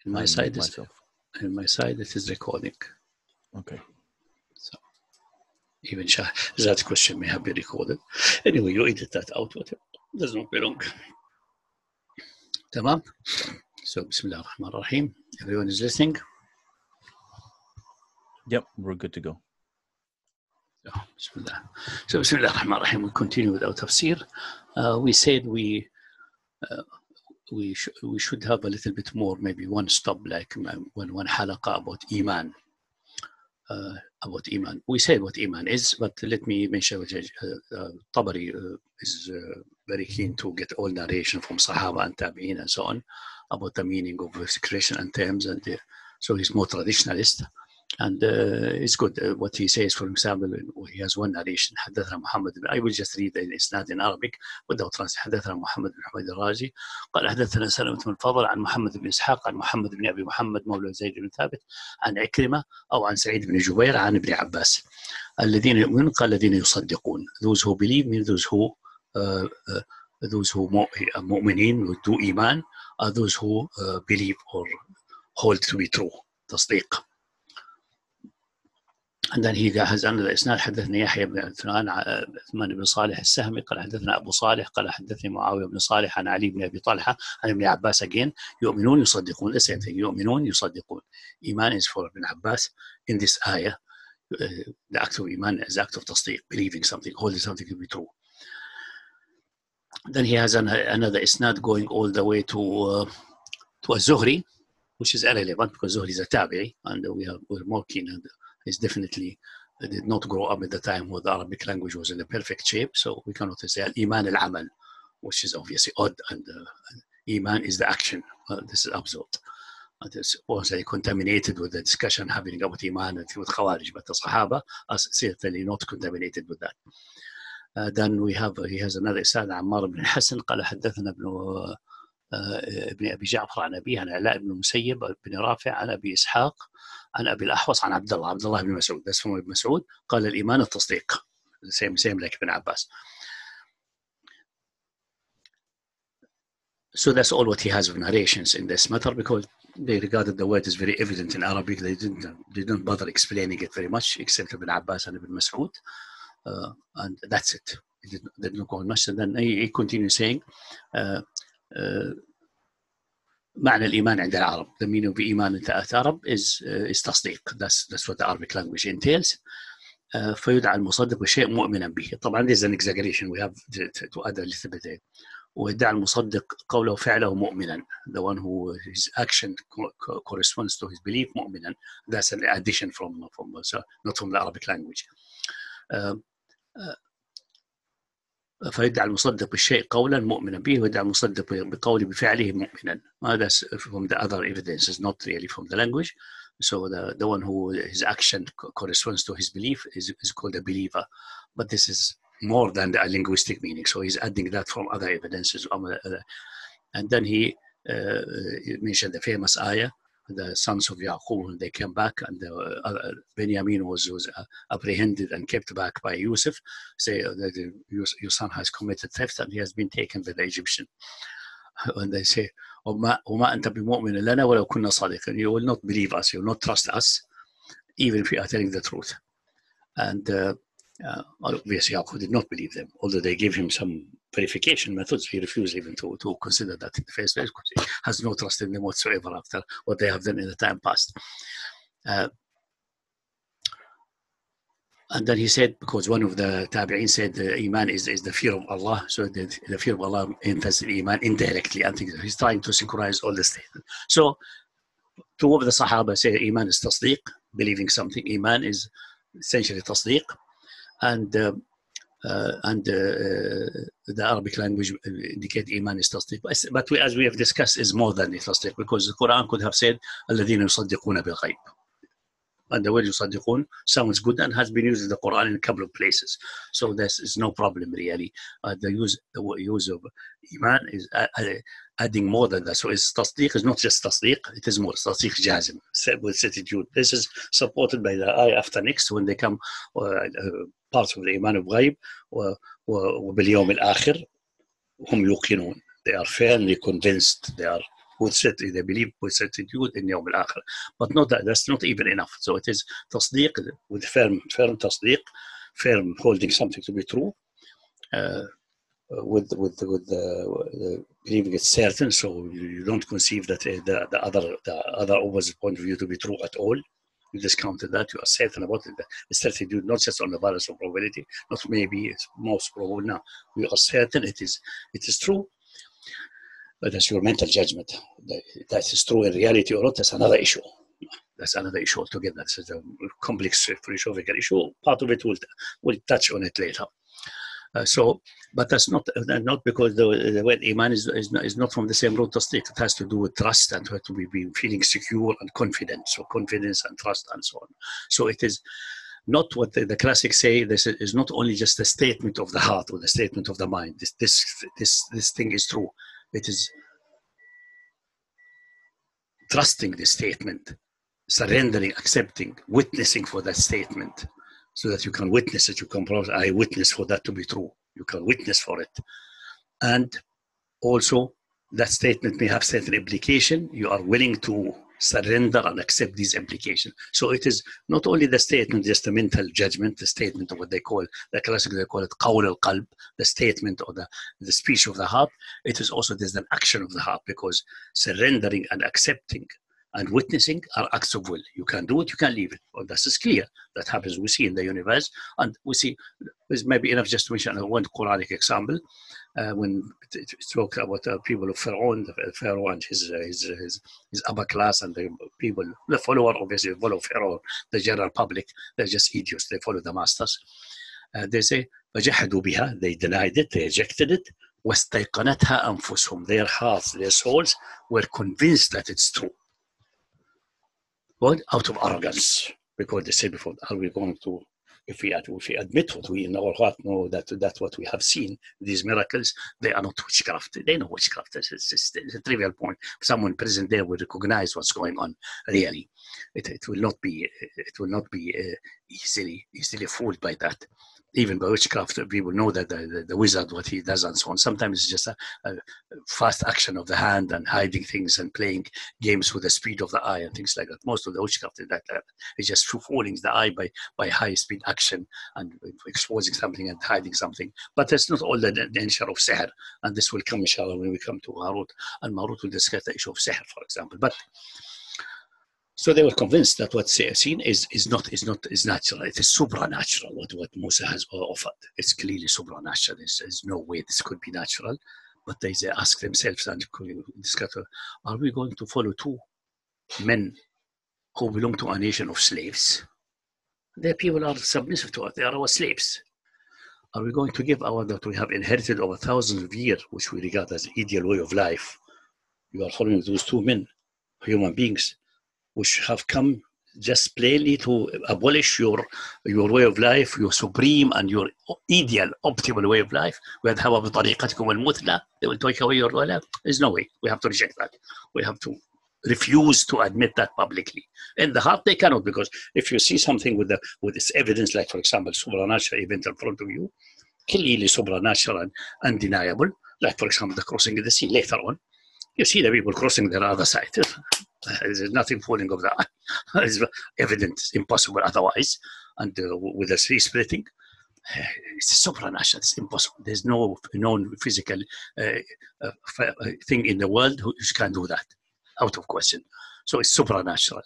In my side, myself. In my side, it is recording. Okay. So even that question may have been recorded. Anyway, you edit that out. Whatever. Does not belong. Tamam. So, Bismillah ar-Rahman ar-Rahim. Everyone is listening. Yep, we're good to go. Bismillah. So, Bismillah ar-Rahman ar-Rahim. We continue with our tafsir. We said we should have a little bit more, maybe one stop, like one halaqa about Iman. About Iman. We said what Iman is, but let me mention Tabari is very keen to get all narration from Sahaba and Tabi'in and so on about the meaning of expression and terms, and so he's more traditionalist. And it's good what he says. For example, he has one narration. حدثنا محمد بن I will just read the isnad in Arabic without translation. حدثنا محمد بن حميد الرازي قال حدثنا سلمة بن الفضل عن محمد بن إسحاق عن محمد بن أبي محمد مولى زيد بن ثابت عن عكرمة أو عن سعيد بن جبير عن ابن عباس الذين يؤمنون قال الذين يصدقون. Those who believe mean those who مؤمنين who do iman are those who believe or hold to be true. تصديق. And then he has another إسناد حدثنا يحيى بن عثمان بن صالح السهمي قال حدثنا أبو صالح قال حدثني معاوية بن صالح عن علي بن أبي طلحة عن ابن عباس again يؤمنون يصدقون. The same thing. يؤمنون يصدقون. Iman is for Ibn Abbas in this ayah. The act of Iman is the act of تصديق, believing something, holding something to be true. Then he has another isnad going all the way to Az-Zuhri, which is irrelevant because Zuhri is a tabi'i, and we're more keen. And he's definitely did not grow up at the time where the Arabic language was in a perfect shape, so we cannot say Iman al-Amal, which is obviously odd, and Iman is the action. This is absurd. This was contaminated with the discussion happening about Iman and with Khawarij, but the Sahaba are certainly not contaminated with that. Then he has another إسناد عمار بن الحسن قال حدثنا ابن أبي جعفر عن أبيه عن علاء بن المسيب بن رافع عن أبي إسحاق عن أبي الأحوص عن عبد الله بن مسعود. That's from Ibn Mas'ud. قال الإيمان التصديق. Same like Ibn Abbas. So that's all what he has of narrations in this matter, because they regarded the word as very evident in Arabic. They didn't bother explaining it very much, except Ibn Abbas and Ibn Mas'ud. And that's it. They didn't go on much. And then he continues saying, معنى الإيمان عند العرب. The meaning of إيمان عند العرب is تصديق. That's what the Arabic language entails. فيدعى المصدق بشيء مؤمنا به. طبعا there's an exaggeration. We have to add a little bit. ويدعى المصدق قوله وفعله مؤمنا. The one who his action corresponds to his belief مؤمنا. That's an addition from not from the Arabic language. فيدعى المصدق بالشيء قولا مؤمنا به ويدعى المصدق بقوله بفعله مؤمنا. That's from the other evidences, not really from the language. So the one who his action corresponds to his belief is called a believer. But this is more than the linguistic meaning. So he's adding that from other evidences. And then he mentioned the famous ayah, the sons of Yaqub, when they came back, and Benjamin was apprehended and kept back by Yusuf, say that your son has committed theft and he has been taken by the Egyptian. And they say, وما أنت بمؤمن لنا ولو كنا صادقين. You will not believe us, you will not trust us, even if we are telling the truth. And obviously Yaqub did not believe them, although they gave him some verification methods. He refused even to consider that in the first place, because he has no trust in them whatsoever after what they have done in the time past. And then he said, because one of the tabi'in said Iman is the fear of Allah, so the fear of Allah enters in Iman indirectly. I think he's trying to synchronize all the statements. So two of the Sahaba say Iman is tasdeeq, believing something. Iman is essentially tasdeeq. And the Arabic language indicate Iman is tasdeeq. But as we have discussed, is more than tasdeeq, because the Quran could have said الذين يصدقون بالغيب. And the word يصدقون sounds good and has been used in the Quran in a couple of places. So this is no problem really. The use of Iman is adding more than that. So tasdeeq is not just tasdeeq, it is more tasdeeq jazim, with certitude. This is supported by the ayah after next, when they come parts of the Iman of Ghaib, وباليوم الآخر هم يوقنون. They are firmly convinced, they are with certainty, they believe with certitude in Yawm al-Akhir. But not that, that's not even enough. So it is tasdeeq with firm tasdeeq, firm holding something to be true, with believing it's certain. So you don't conceive that the other opposite point of view to be true at all. You discounted that. You are certain about it. The certitude, not just on the balance of probability, not maybe, it's most probable. Now we are certain it is true. But that's your mental judgment. That is true in reality or not. That's another issue. That's another issue altogether. This is a complex philosophical issue. Part of it we'll touch on it later. But that's not because the word iman is not from the same root tasdeeq. It has to do with trust and to be feeling secure and confident. So confidence and trust and so on. So it is not what the classics say. This is not only just a statement of the heart or the statement of the mind. This thing is true. It is trusting the statement, surrendering, accepting, witnessing for that statement, so that you can witness it. You can probably, I witness for that to be true. You can witness for it. And also, that statement may have certain implication. You are willing to surrender and accept these implications. So it is not only the statement, just a mental judgment, the statement of what they call, the classical, they call it qawl al-qalb, the statement or the speech of the heart. It is also, there's an action of the heart, because surrendering and accepting and witnessing are acts of will. You can do it, you can leave it. Well, this is clear. That happens, we see in the universe. And we see, there's maybe enough just to mention one Quranic example. When it talks about people of Pharaoh and his upper class, and the people, the follower, obviously, follow Pharaoh, the general public, they're just idiots, they follow the masters. They say, فَجَحَدُوا بِهَا, they denied it, they rejected it. وَاسْتَيْقَنَتْهَا أَنفُسُهُم, their hearts, their souls were convinced that it's true. What? Out of arrogance, because they said before, are we going to, if we admit what we in our heart know, that what we have seen, these miracles, they are not witchcraft. They know witchcraft. It's a trivial point. Someone present there will recognize what's going on. Really, it will not be easily fooled by that. Even by witchcraft, people know that the wizard, what he does and so on. Sometimes it's just a fast action of the hand and hiding things and playing games with the speed of the eye and things like that. Most of the witchcraft is that it's just fooling the eye by high speed action and exposing something and hiding something. But that's not all the nature of sihr. And this will come, inshallah, when we come to Harut. And Marut will discuss the issue of sihr, for example. But so they were convinced that what they have seen is natural. It is supernatural. What Musa has offered, it's clearly supernatural. There's no way this could be natural. But they ask themselves and discuss: are we going to follow two men who belong to a nation of slaves? Their people are submissive to us. They are our slaves. Are we going to give that we have inherited over thousands of years, which we regard as the ideal way of life? You are following those two men, human beings, which have come just plainly to abolish your way of life, your supreme and your ideal, optimal way of life. They will take away your life. There's no way. We have to reject that. We have to refuse to admit that publicly. In the heart, they cannot, because if you see something with this evidence, like, for example, supernatural event in front of you, clearly supernatural and undeniable, like, for example, the crossing of the sea later on, you see the people crossing the other side. There's nothing falling off the eye. It's evident, it's impossible otherwise. And with the sea splitting, it's supernatural, it's impossible. There's no known physical thing in the world which can do that, out of question. So it's supernatural.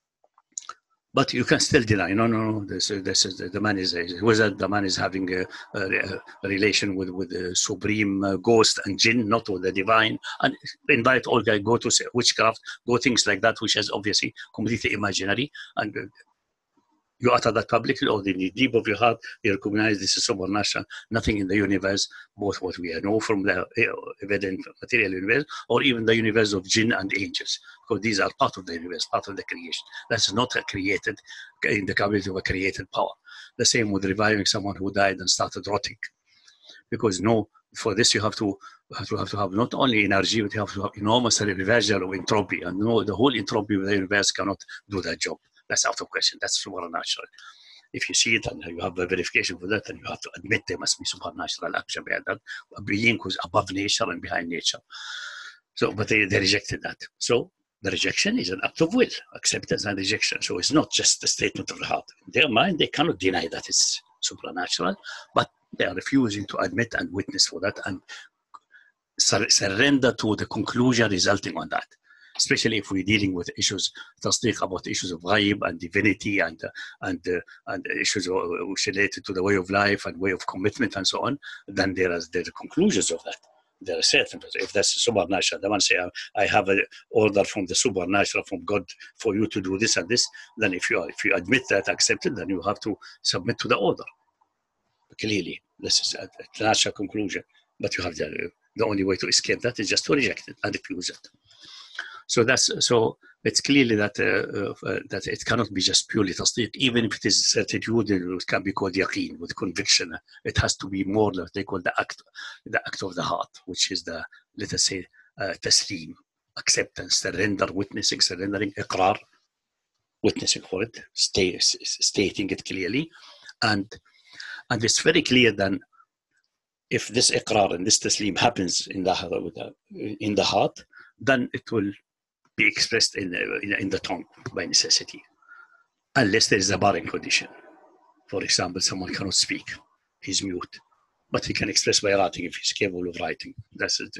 But you can still deny. No. This is the man is a wizard. The man is having a relation with the supreme ghost and jinn, not with the divine. And invite all guys, go to witchcraft, go things like that, which is obviously completely imaginary. And you utter that publicly, or in the deep of your heart, you recognize this is supernatural. Nothing in the universe, both what we know from the evident material universe, or even the universe of jinn and angels, because these are part of the universe, part of the creation. That's not created in the capability of a created power. The same with reviving someone who died and started rotting, because for this you have to have not only energy, but you have to have enormous reversal of entropy, and the whole entropy of the universe cannot do that job. That's out of question. That's supernatural. If you see it and you have a verification for that, then you have to admit there must be supernatural action behind that, a being who's above nature and behind nature. So, but they rejected that. So the rejection is an act of will, acceptance and rejection. So it's not just a statement of the heart. In their mind, they cannot deny that it's supernatural, but they are refusing to admit and witness for that and surrender to the conclusion resulting on that. Especially if we're dealing with issues, tasdeeq about issues of ghaib and divinity and issues which related to the way of life and way of commitment and so on, then there are conclusions of that. There are certain, if that's supernatural, the one say, I have an order from the supernatural, from God, for you to do this and this, then if you admit that, accept it, then you have to submit to the order. Clearly, this is a natural conclusion, but you have the only way to escape that is just to reject it and refuse it. So it's clearly that that it cannot be just purely tasdeeq, even if it is certitude. It can be called yaqeen, with conviction. It has to be more like they call the act of the heart, which is the, let us say, taslim, acceptance, surrender, witnessing, surrendering, iqrar, witnessing for it, stating it clearly, and it's very clear then. If this iqrar and this taslim happens in the heart, then it will be expressed in the tongue by necessity, unless there is a barring condition. For example, someone cannot speak, he's mute, but he can express by writing if he's capable of writing. That's it.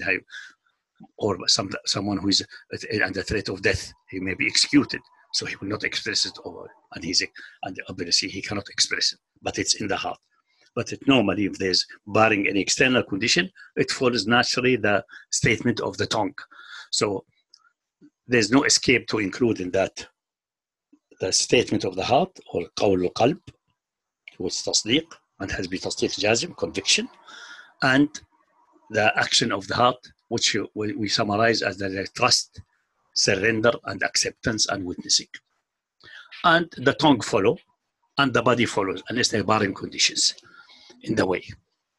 Or someone who is under threat of death, he may be executed, so he will not express it, and obviously he cannot express it, but it's in the heart. But normally, if there's barring any external condition, it follows naturally the statement of the tongue. So there's no escape to include in that the statement of the heart, or qawl al-qalb, which is tasdeeq, and has been tasdeeq jazim, conviction, and the action of the heart, which we summarize as the trust, surrender, and acceptance and witnessing. And the tongue follow, and the body follows, unless there are barring conditions in the way.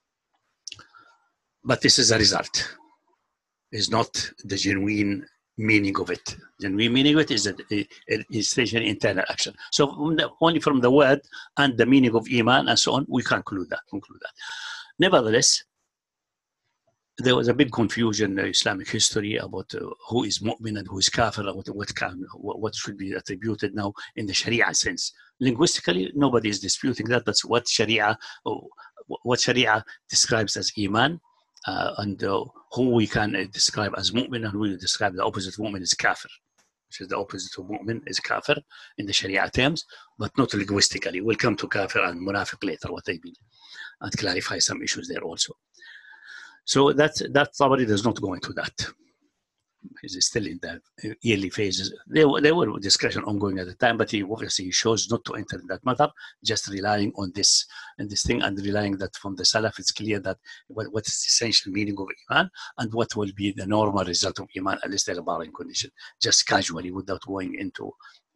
But this is a result. It's not the genuine meaning of it. Genuine meaning of it is essentially internal action. So only from the word and the meaning of iman and so on, we conclude that. Nevertheless, there was a big confusion in Islamic history about who is mu'min and who is kafir, what should be attributed now in the Sharia sense. Linguistically, nobody is disputing that. That's what Sharia describes as iman, and who we can describe as mu'min, and who we describe the opposite of mu'min is kafir, which is the opposite of mu'min is kafir in the Sharia terms, but not linguistically. We'll come to kafir and munafiq later, what they mean, and clarify some issues there also. So that Tabari does not go into that. He's still in the early phases. There were discussion ongoing at the time, but he obviously chose not to enter that matter, just relying on this thing, and relying that from the Salaf, it's clear that what is the essential meaning of Iman and what will be the normal result of Iman, unless there are barring condition, just casually, without going into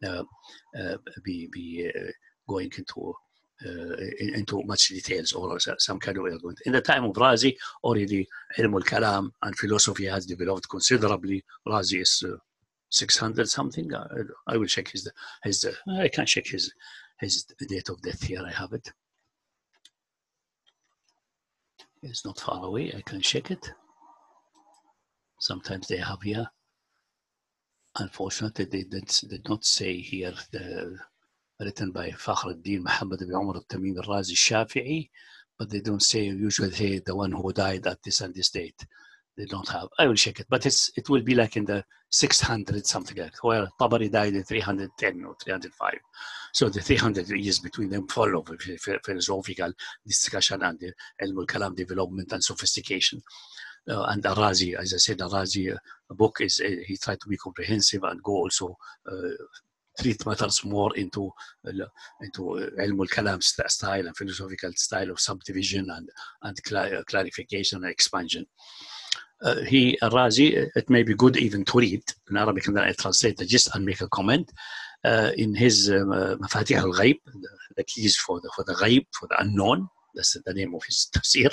going into much details or some kind of argument. In the time of Razi, already Ilm al-Kalam and philosophy has developed considerably. Razi is 600 something. I will check his I can check his date of death here. I have it. It's not far away. I can check it. Sometimes they have here. Unfortunately, they did not say here written by Fakhr al-Din Muhammad ibn Umar al-Tamim al-Razi al-Shafi'i, but they don't say, usually say the one who died at this and this date. They don't have. I will check it, but it will be like in the 600 something like that, where Tabari died in 310 or 305. So the 300 years between them follow philosophical discussion and the Ilm al-Kalam development and sophistication. And Razi, as I said, Razi book is he tried to be comprehensive and go also treat matters more into Ilm al-Kalam style and philosophical style of subdivision and clarification and expansion. Razi, it may be good even to read in Arabic, and then I translate the gist and make a comment. In his Mafatih al-Ghaib, the keys for the Ghaib, for the unknown, that's the name of his tafsir.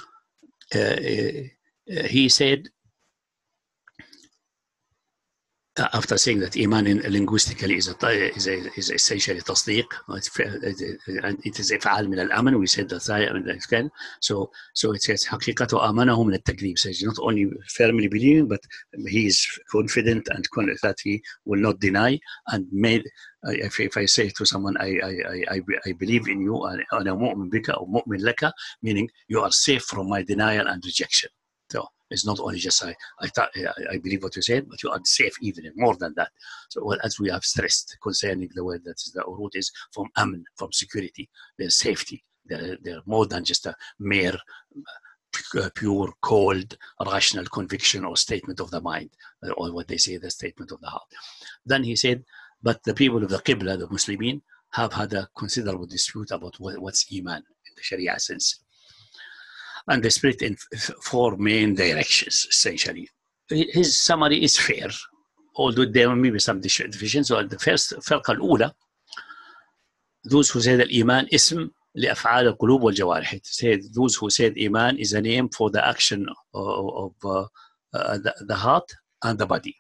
He said, after saying that iman linguistically is essentially تصديق, and it is إفعال من الأمن, we said that. So it says حقيقته آمنه من التكذيب, says not only firmly believing, but he is confident and that he will not deny. And if I say to someone, I believe in you, أنا مؤمن بك أو مؤمن لك, meaning you are safe from my denial and rejection. So it's not only just I believe what you said, but you are safe even more than that. So as we have stressed concerning the word that is the root is from aman, from security, their safety. They're more than just a mere pure, cold, rational conviction or statement of the mind, or what they say, the statement of the heart. Then he said, but the people of the Qibla, the Muslimin, have had a considerable dispute about what's Iman in the Sharia sense. And they split in 4 main directions, essentially. His summary is fair, although there may be some divisions. So the first, الفرقة الأولى, those who said الإيمان اسم لأفعال القلوب والجوارح. Those who said Iman is a name for the action of the heart and the body.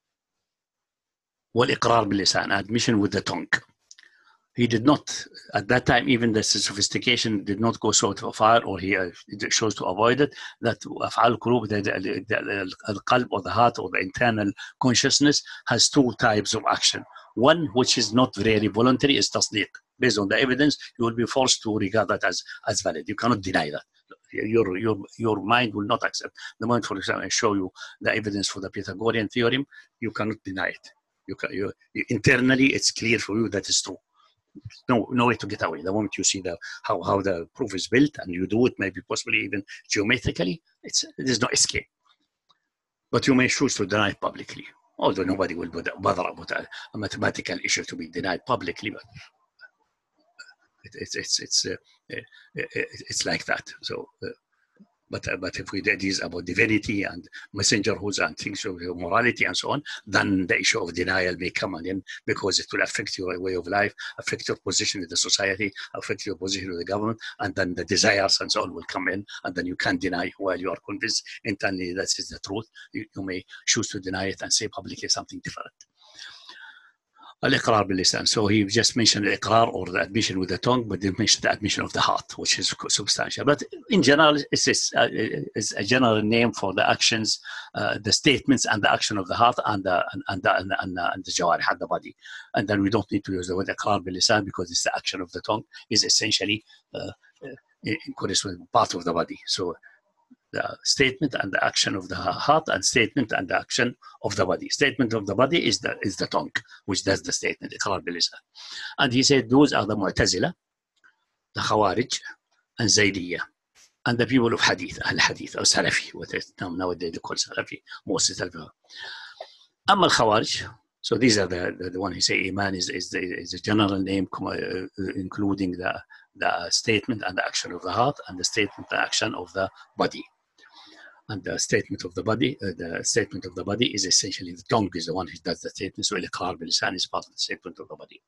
والإقرار باللسان, admission with the tongue. He did not, at that time, even the sophistication did not go so far, or he chose to avoid it, that أفعال القلوب, the qalb or the heart or the internal consciousness has 2 types of action. One, which is not really voluntary, is tasdeeq. Based on the evidence, you will be forced to regard that as valid. You cannot deny that. Your mind will not accept. The moment, for example, I show you the evidence for the Pythagorean theorem, you cannot deny it. Internally, it's clear for you that is true. No way to get away. The moment you see how the proof is built and you do it, maybe possibly even geometrically, there's no escape. But you may choose to deny it publicly, although nobody will bother about a mathematical issue to be denied publicly. But it's like that. So. But if we did this about divinity and messengerhoods and things of morality and so on, then the issue of denial may come in, because it will affect your way of life, affect your position in the society, affect your position with the government, and then the desires and so on will come in, and then you can't deny while you are convinced internally that is the truth. You may choose to deny it and say publicly something different. Al-Iqrar bil-lisan. So he just mentioned Iqrar, or the admission with the tongue, but didn't mention the admission of the heart, which is substantial. But in general, it's a general name for the actions, the statements and the action of the heart and the jawarih, and the body. And then we don't need to use the word Iqrar bil-lisan, because it's the action of the tongue is essentially in correspondence part of the body. So the statement and the action of the heart, and statement and the action of the body. Statement of the body is the tongue, which does the statement, إقرار باللسان. And he said those are the Mu'tazila, the Khawarij, and Zaydiyya, and the people of Hadith, Al-Hadith, or Salafi, what is nowadays they call Salafi, most Salafi. Amma Al-Khawarij, so these are the one who say Iman is a general name, including the statement and the action of the heart, and the statement and action of the body. And the statement of the body, is essentially the tongue is the one who does the statement. So الإقرار باللسان is part of the statement of the body.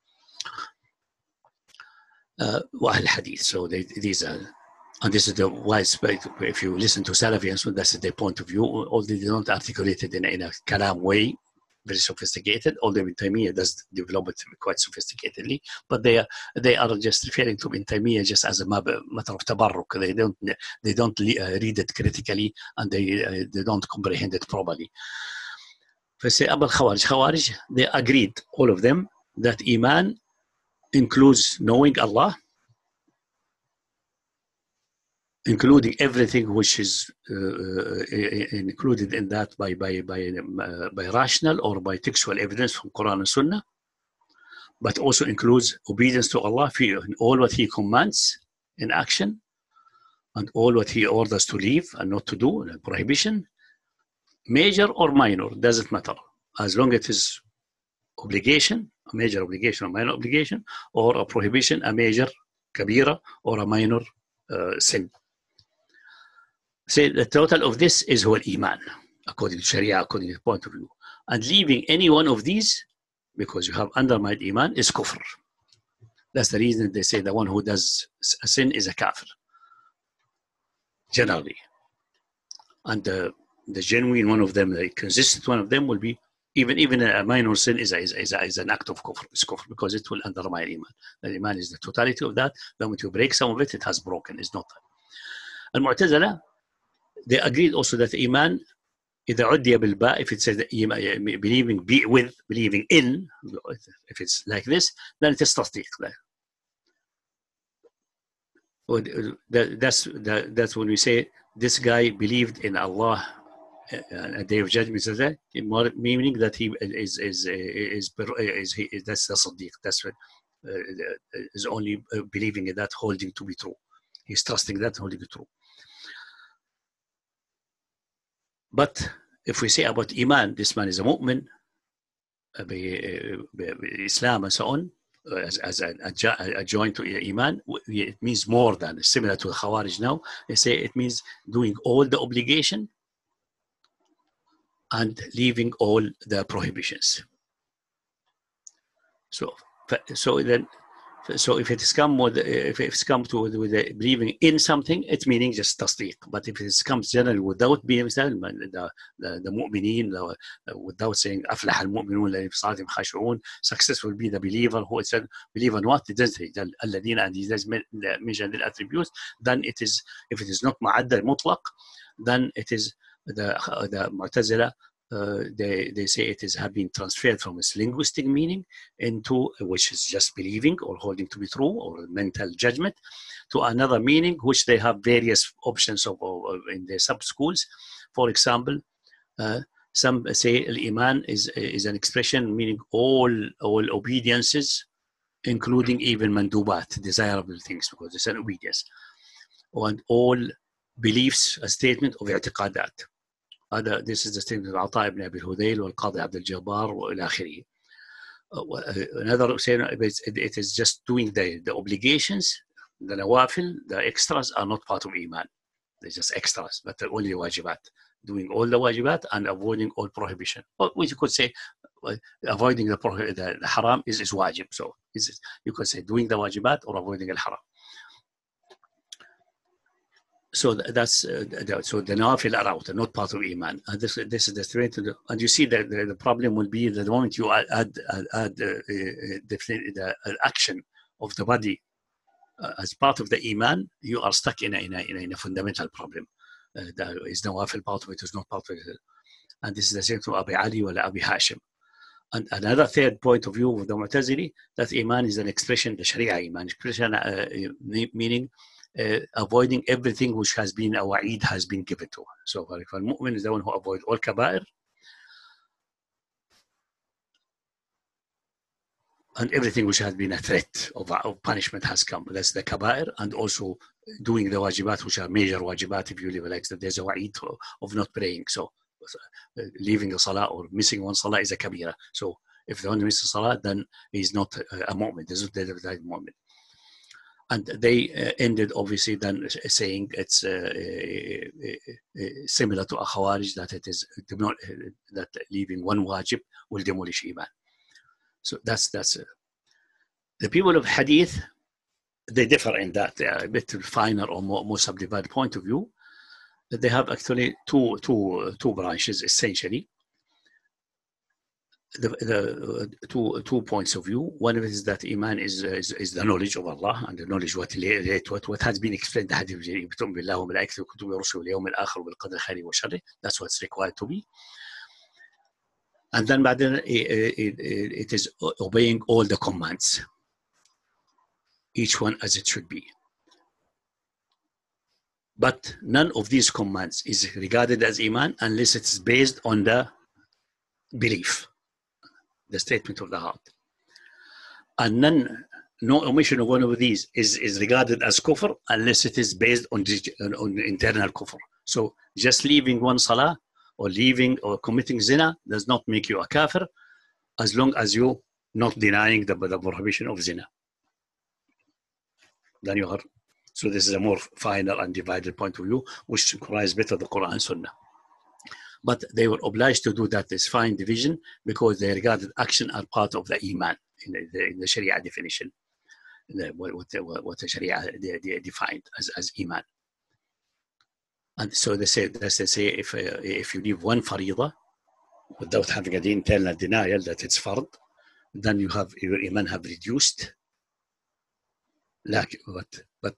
وأهل الحديث. So these are, and this is the widespread. If you listen to Salafi, so that's their point of view. Although they don't articulate it in a kalam way, very sophisticated, although Ibn Taymiyyah does develop it quite sophisticatedly, but they are just referring to Ibn Taymiyyah just as a matter of tabarruk. They don't read it critically, and they don't comprehend it properly. فسي أبا Khawarij, they agreed, all of them, that Iman includes knowing Allah, including everything which is included in that by rational or by textual evidence from Quran and Sunnah, but also includes obedience to Allah in all what He commands in action, and all what He orders to leave and not to do, prohibition, major or minor, doesn't matter, as long as it is obligation, a major obligation or minor obligation, or a prohibition, a major kabira, or a minor sin. Say the total of this is whole Iman, according to Sharia, according to the point of view. And leaving any one of these, because you have undermined Iman, is kufr. That's the reason they say the one who does a sin is a kafir, generally. And the genuine one of them, the consistent one of them, will be even a minor sin is an act of kufr. It's kufr because it will undermine iman. The iman is the totality of that. The moment you break some of it, it has broken. It's not. Al-Mu'tazila, they agreed also that iman, إذا عدي بالباء, if it says believing with, believing in, if it's like this, then it is تصديق. That's when we say this guy believed in Allah, a day of judgment, meaning that he is that's the Siddiq. That's what is only believing in that, holding to be true. He's trusting that, holding it true. But if we say about Iman, this man is a mu'min, Islam and so on, as a joint to Iman, it means more than, similar to the Khawarij now. They say it means doing all the obligation and leaving all the prohibitions. So if it is come with, with believing in something, it's meaning just tasdeeq. But if it comes generally without being the mu'mineen, without saying aflah al-mu'minun الذين في صلاتهم خاشعون, successful be the believer who said believe in what? It doesn't say الذين, and he does mention the attributes. Then it is, if it is not ma'adda mutlaq, then it is the Mu'tazila. They say it is have been transferred from its linguistic meaning into, which is just believing or holding to be true or mental judgment, to another meaning which they have various options of in their sub schools. For example, some say al-iman is an expression meaning all obediences, including even mandubat, desirable things, because it's an obedience, and all beliefs, a statement of i'tiqadat. This is the statement of Ata ibn Abi al-Hudayl wal-Qadi Abdul Jabbar وإلى آخره. Another saying it is just doing the obligations, the nawafil, the extras are not part of iman. They're just extras, but they're only wajibat. Doing all the wajibat and avoiding all prohibition. Or you could say avoiding the haram is wajib. So you could say doing the wajibat or avoiding the haram. So that's so the nawafil are out, not part of iman. And this is the straight to and you see that the problem will be that the moment you add the action of the body as part of the iman, you are stuck in a fundamental problem. Is nawafil part of it, is not part of it. And this is the same to Abi Ali or Abi Hashim. And another third point of view of the Mu'tazili, that iman is an expression, the Sharia iman expression, meaning avoiding everything which has been a wa'id has been given to. So if a mu'min is the one who avoids all kaba'ir, and everything which has been a threat of punishment has come. That's the kaba'ir, and also doing the wajibat, which are major wajibat. If you live like that, there's a wa'id of not praying. So leaving a salah or missing one salah is a kabira. So if the one misses salah, then he's not a mu'min. There's not a mu'min. And they ended obviously then saying it's similar to a Khawarij, that it is that leaving one wajib will demolish iman. So that's the people of Hadith, they differ in that. They are a bit finer or more subdivided point of view. They have actually two branches essentially. The two points of view. One of it is that iman is the knowledge of Allah, and the knowledge what has been explained. That's what's required to be. And then it is obeying all the commands, each one as it should be. But none of these commands is regarded as iman unless it's based on the belief, the statement of the heart. And no omission of one of these is regarded as kufr unless it is based on internal kufr. So just leaving one salah or leaving or committing zina does not make you a kafir, as long as you're not denying the prohibition of zina. Then you are. So this is a more finer and divided point of view, which synchronises better the Quran and Sunnah. But they were obliged to do that, this fine division, because they regarded action as part of the iman in the Sharia definition, what the Sharia defined as iman. And so they say if you leave one faridah, without having an internal denial that it's fard, then you have your iman have reduced. Like, but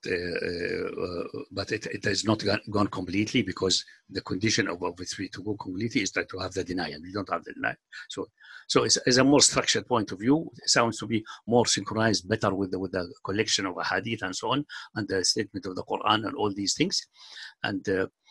it has not gone completely, because the condition of it to go completely is that to have the denial. You don't have the denial. So it's a more structured point of view. It sounds to be more synchronized, better with the collection of hadith and so on, and the statement of the Quran and all these things. And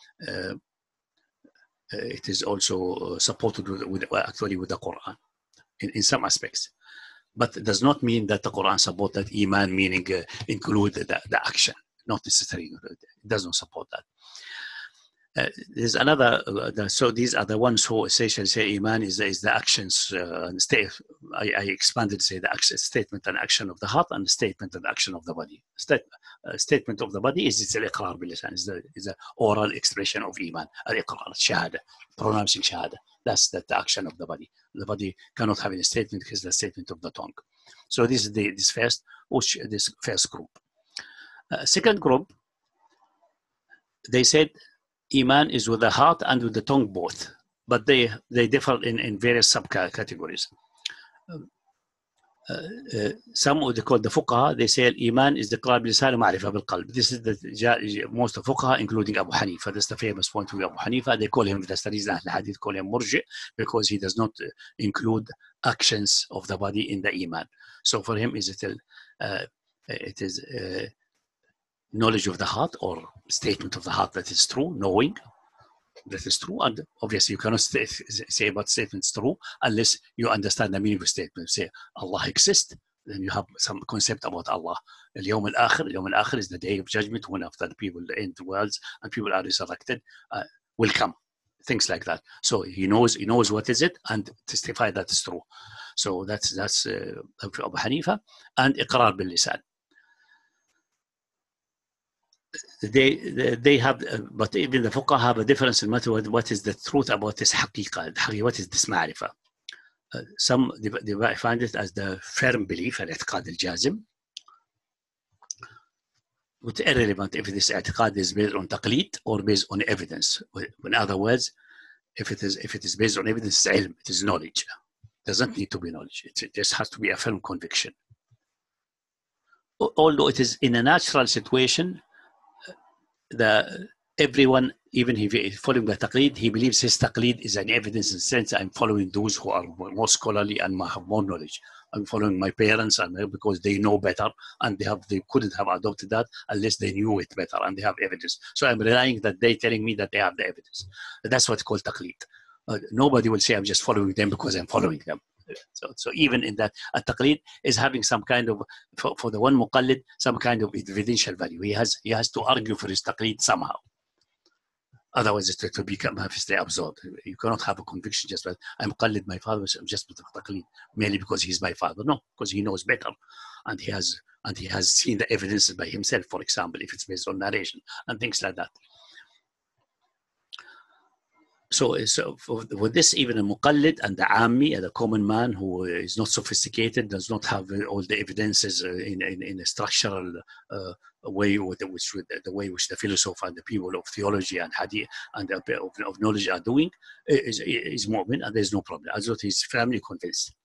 it is also supported with the Quran in some aspects. But it does not mean that the Quran supports that iman, meaning include the action. Not necessarily. It doesn't support that. There's another. So these are the ones who essentially say iman is the actions. I expanded to say the action, statement and action of the heart, and the statement and action of the body. Statement of the body is al-iqrar bil-lisan, is the oral expression of iman. Al-iqrar, shahada, pronouncing shahada. That's the action of the body. The body cannot have any statement because the statement of the tongue. So this is this first group. Second group, they said iman is with the heart and with the tongue both, but they differ in various subcategories. Some what they call the fuqaha, they say iman is the iqrar bil-lisan wa ma'rifa bil-qalb. This is the most of fuqaha, including Abu Hanifa. That's the famous point of Abu Hanifa. They call him, that's the reason Ahl Hadith call him murji, because he does not include actions of the body in the iman. So for him, it is knowledge of the heart, or statement of the heart that is true, knowing that is true. And obviously you cannot say about statements true unless you understand the meaning of statement. Say Allah exists, then you have some concept about Allah. Al-Yawm al-Akhir is the day of judgment, when after the people end the worlds and people are resurrected, will come. Things like that. So he knows what is it and testify that it's true. So that's Abu Hanifa. And iqrar bil-lisan. They have, but even the fuqaha have a difference in matter what is the truth about this haqiqa, what is this ma'rifah. Some they find it as the firm belief, al-i'tiqad al-jazim. It's irrelevant if this i'tiqad is based on taqlid or based on evidence. In other words, if it is based on evidence, it's ilm, it is knowledge. It doesn't need to be knowledge. It just has to be a firm conviction. Although it is in a natural situation, everyone, even if he is following the taqlid, he believes his taqlid is an evidence in the sense I'm following those who are more scholarly and have more knowledge. I'm following my parents, and because they know better, and they couldn't have adopted that unless they knew it better and they have evidence. So I'm relying that they're telling me that they have the evidence. That's what's called taqlid. Nobody will say I'm just following them because I'm following them. So even in that, a taqlid is having some kind of, for the one muqallid, some kind of evidential value. He has to argue for his taqlid somehow. Otherwise, it will become stay absorbed. You cannot have a conviction just that I'm muqallid my father, I'm just taqlid merely because he's my father. No, because he knows better, and he has seen the evidence by himself. For example, if it's based on narration and things like that. So with this, even a muqallid and the ammi, the common man who is not sophisticated, does not have all the evidences in a structural way, the way which the philosopher and the people of theology and hadith and of knowledge are doing, is mu'min, and there's no problem. As though he's firmly convinced.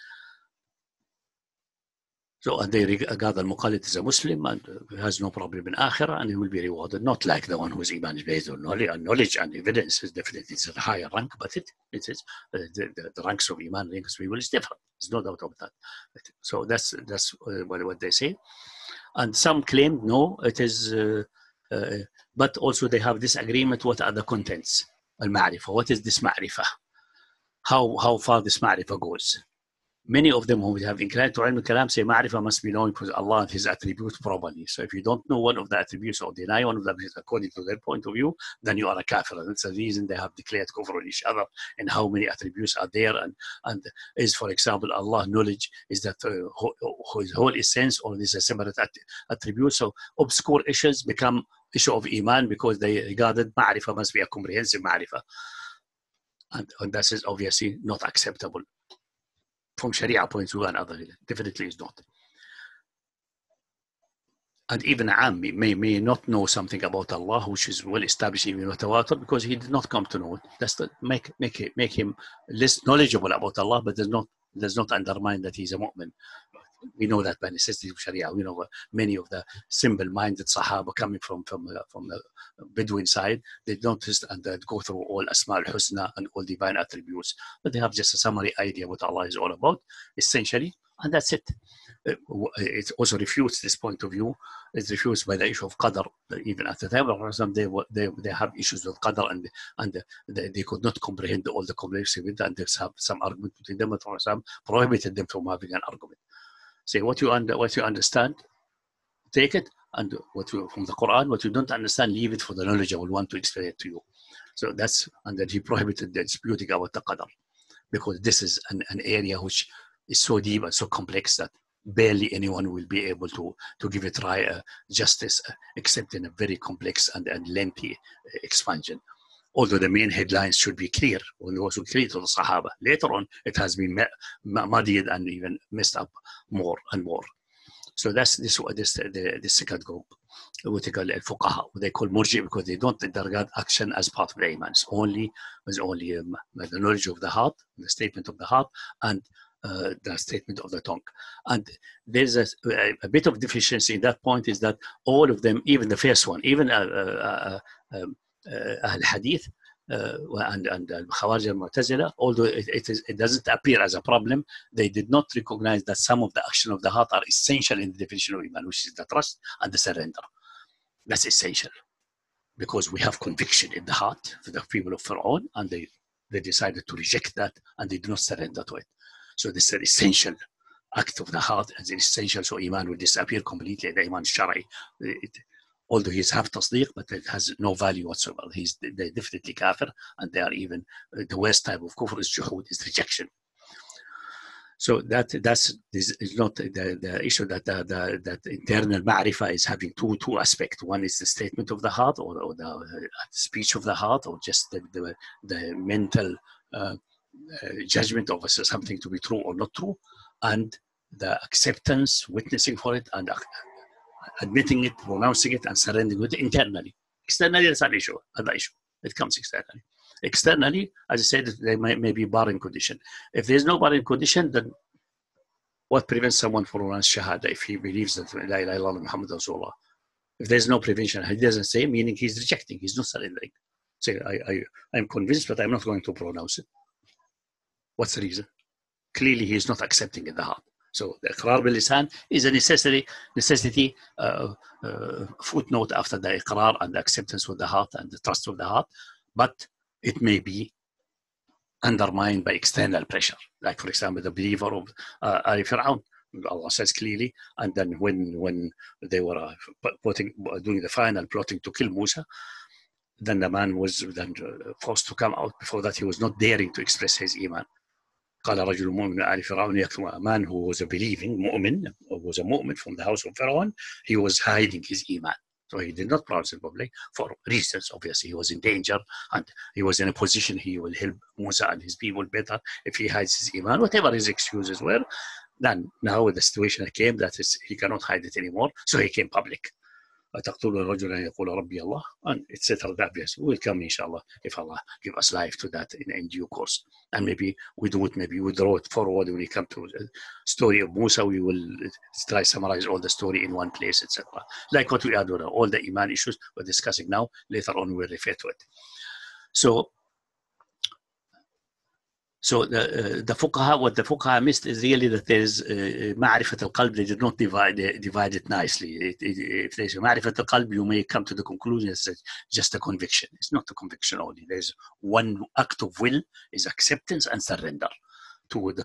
So, and they regard al-muqallid as a Muslim and has no problem in akhirah, and he will be rewarded, not like the one whose iman is based on knowledge and evidence. Is definitely it's a higher rank, but it is the ranks of iman, ranks of evil is different. There's no doubt about that. So that's what they say. And some claim no, it is, but also they have disagreement. What are the contents? Al-ma'rifah. What is this ma'rifah? How far this ma'rifah goes? Many of them who have inclined to ilm al-kalam say ma'rifah must be known because Allah and His attributes properly. So if you don't know one of the attributes or deny one of them according to their point of view, then you are a kafir. And that's the reason they have declared kufr on each other and how many attributes are there. And is, for example, Allah knowledge is that His whole essence, or this is a separate attribute. So obscure issues become issue of iman because they regarded ma'rifah must be a comprehensive ma'rifah. And that is obviously not acceptable. From Sharia point of view and other, definitely is not. And even Am may not know something about Allah, which is well established even with Tawatur, because he did not come to know it. That's not make him less knowledgeable about Allah, but does not undermine that he's a mu'min. We know that by necessity of Sharia. We know many of the simple-minded Sahaba coming from the Bedouin side, they don't just go through all Asma al-Husna and all divine attributes, but they have just a summary idea what Allah is all about, essentially, and that's it. It also refutes this point of view. It's refused by the issue of Qadr. Even at the time of Rasul, they have issues with Qadr, and they could not comprehend all the complexity with it, and there's some argument between them, but Rasul prohibited them from having an argument. Say what you understand, take it, and from the Quran, what you don't understand, leave it for the knowledgeable one to explain it to you. So that's, and then he prohibited the disputing about the Qadr, because this is an area which is so deep and so complex that barely anyone will be able to give it justice, except in a very complex and lengthy expansion. Although the main headlines should be clear, when it was clear to the Sahaba. Later on, it has been muddied and even messed up more and more. So that's the second group, what they call al-fuqaha. They call murji because they don't regard action as part of the iman. It's only the knowledge of the heart, the statement of the heart, and the statement of the tongue. And there's a bit of deficiency in that point, is that all of them, even the first one, even al-hadith and al-Khawarij al-Mu'tazila, although it doesn't appear as a problem, they did not recognize that some of the action of the heart are essential in the definition of iman, which is the trust and the surrender. That's essential, because we have conviction in the heart for the people of Fir'aun, and they decided to reject that, and they do not surrender to it. So this is an essential act of the heart, and it's essential, so iman will disappear completely, the iman shari. Although he's half tasdeeq, but it has no value whatsoever. They're definitely kafir, and they are even, the worst type of kufr is juhud, is rejection. So that's not the issue that internal ma'rifah is having two aspects. One is the statement of the heart, or the speech of the heart, or just the mental judgment of something to be true or not true, and the acceptance, witnessing for it, and admitting it, pronouncing it, and surrendering it internally. Externally, that's an issue. Another issue. It comes externally. Externally, as I said, there may be barring condition. If there's no barring condition, then what prevents someone from pronouncing shahada if he believes that la ilaha illallah Muhammad Rasulullah? If there's no prevention, he doesn't say, meaning he's rejecting, he's not surrendering. Say, I'm convinced, but I'm not going to pronounce it. What's the reason? Clearly, he is not accepting in the heart. So the iqrar bil lisan is a necessity footnote after the iqrar and the acceptance with the heart and the trust of the heart, but it may be undermined by external pressure. Like, for example, the believer of Ali Fir'aun, Allah says clearly, and then when they were doing the final plotting to kill Musa, then the man was then forced to come out. Before that, he was not daring to express his iman. قال رجل مؤمن آل فرعون يكتم. A man who was a believing mu'min, or was a mu'min from the house of Pharaoh, he was hiding his iman. So he did not pronounce it publicly for reasons. Obviously, he was in danger, and he was in a position he will help Musa and his people better if he hides his iman. Whatever his excuses were, then now the situation came that he cannot hide it anymore, so he came public. تقتل الرجل أن يقول ربي الله, and etc. That yes, we'll come inshallah if Allah give us life to that in due course, and maybe we do it, maybe we draw it forward when we come to the story of Musa. We will try to summarize all the story in one place, etc. Like what we are doing, all the iman issues we're discussing now. Later on, we'll refer to it. So the fuqaha, what the fuqaha missed is really that there is ma'rifat al-qalb. They did not divide it nicely. If there's ma'rifat al-qalb, you may come to the conclusion it's just a conviction. It's not a conviction only. There's one act of will, is acceptance and surrender to what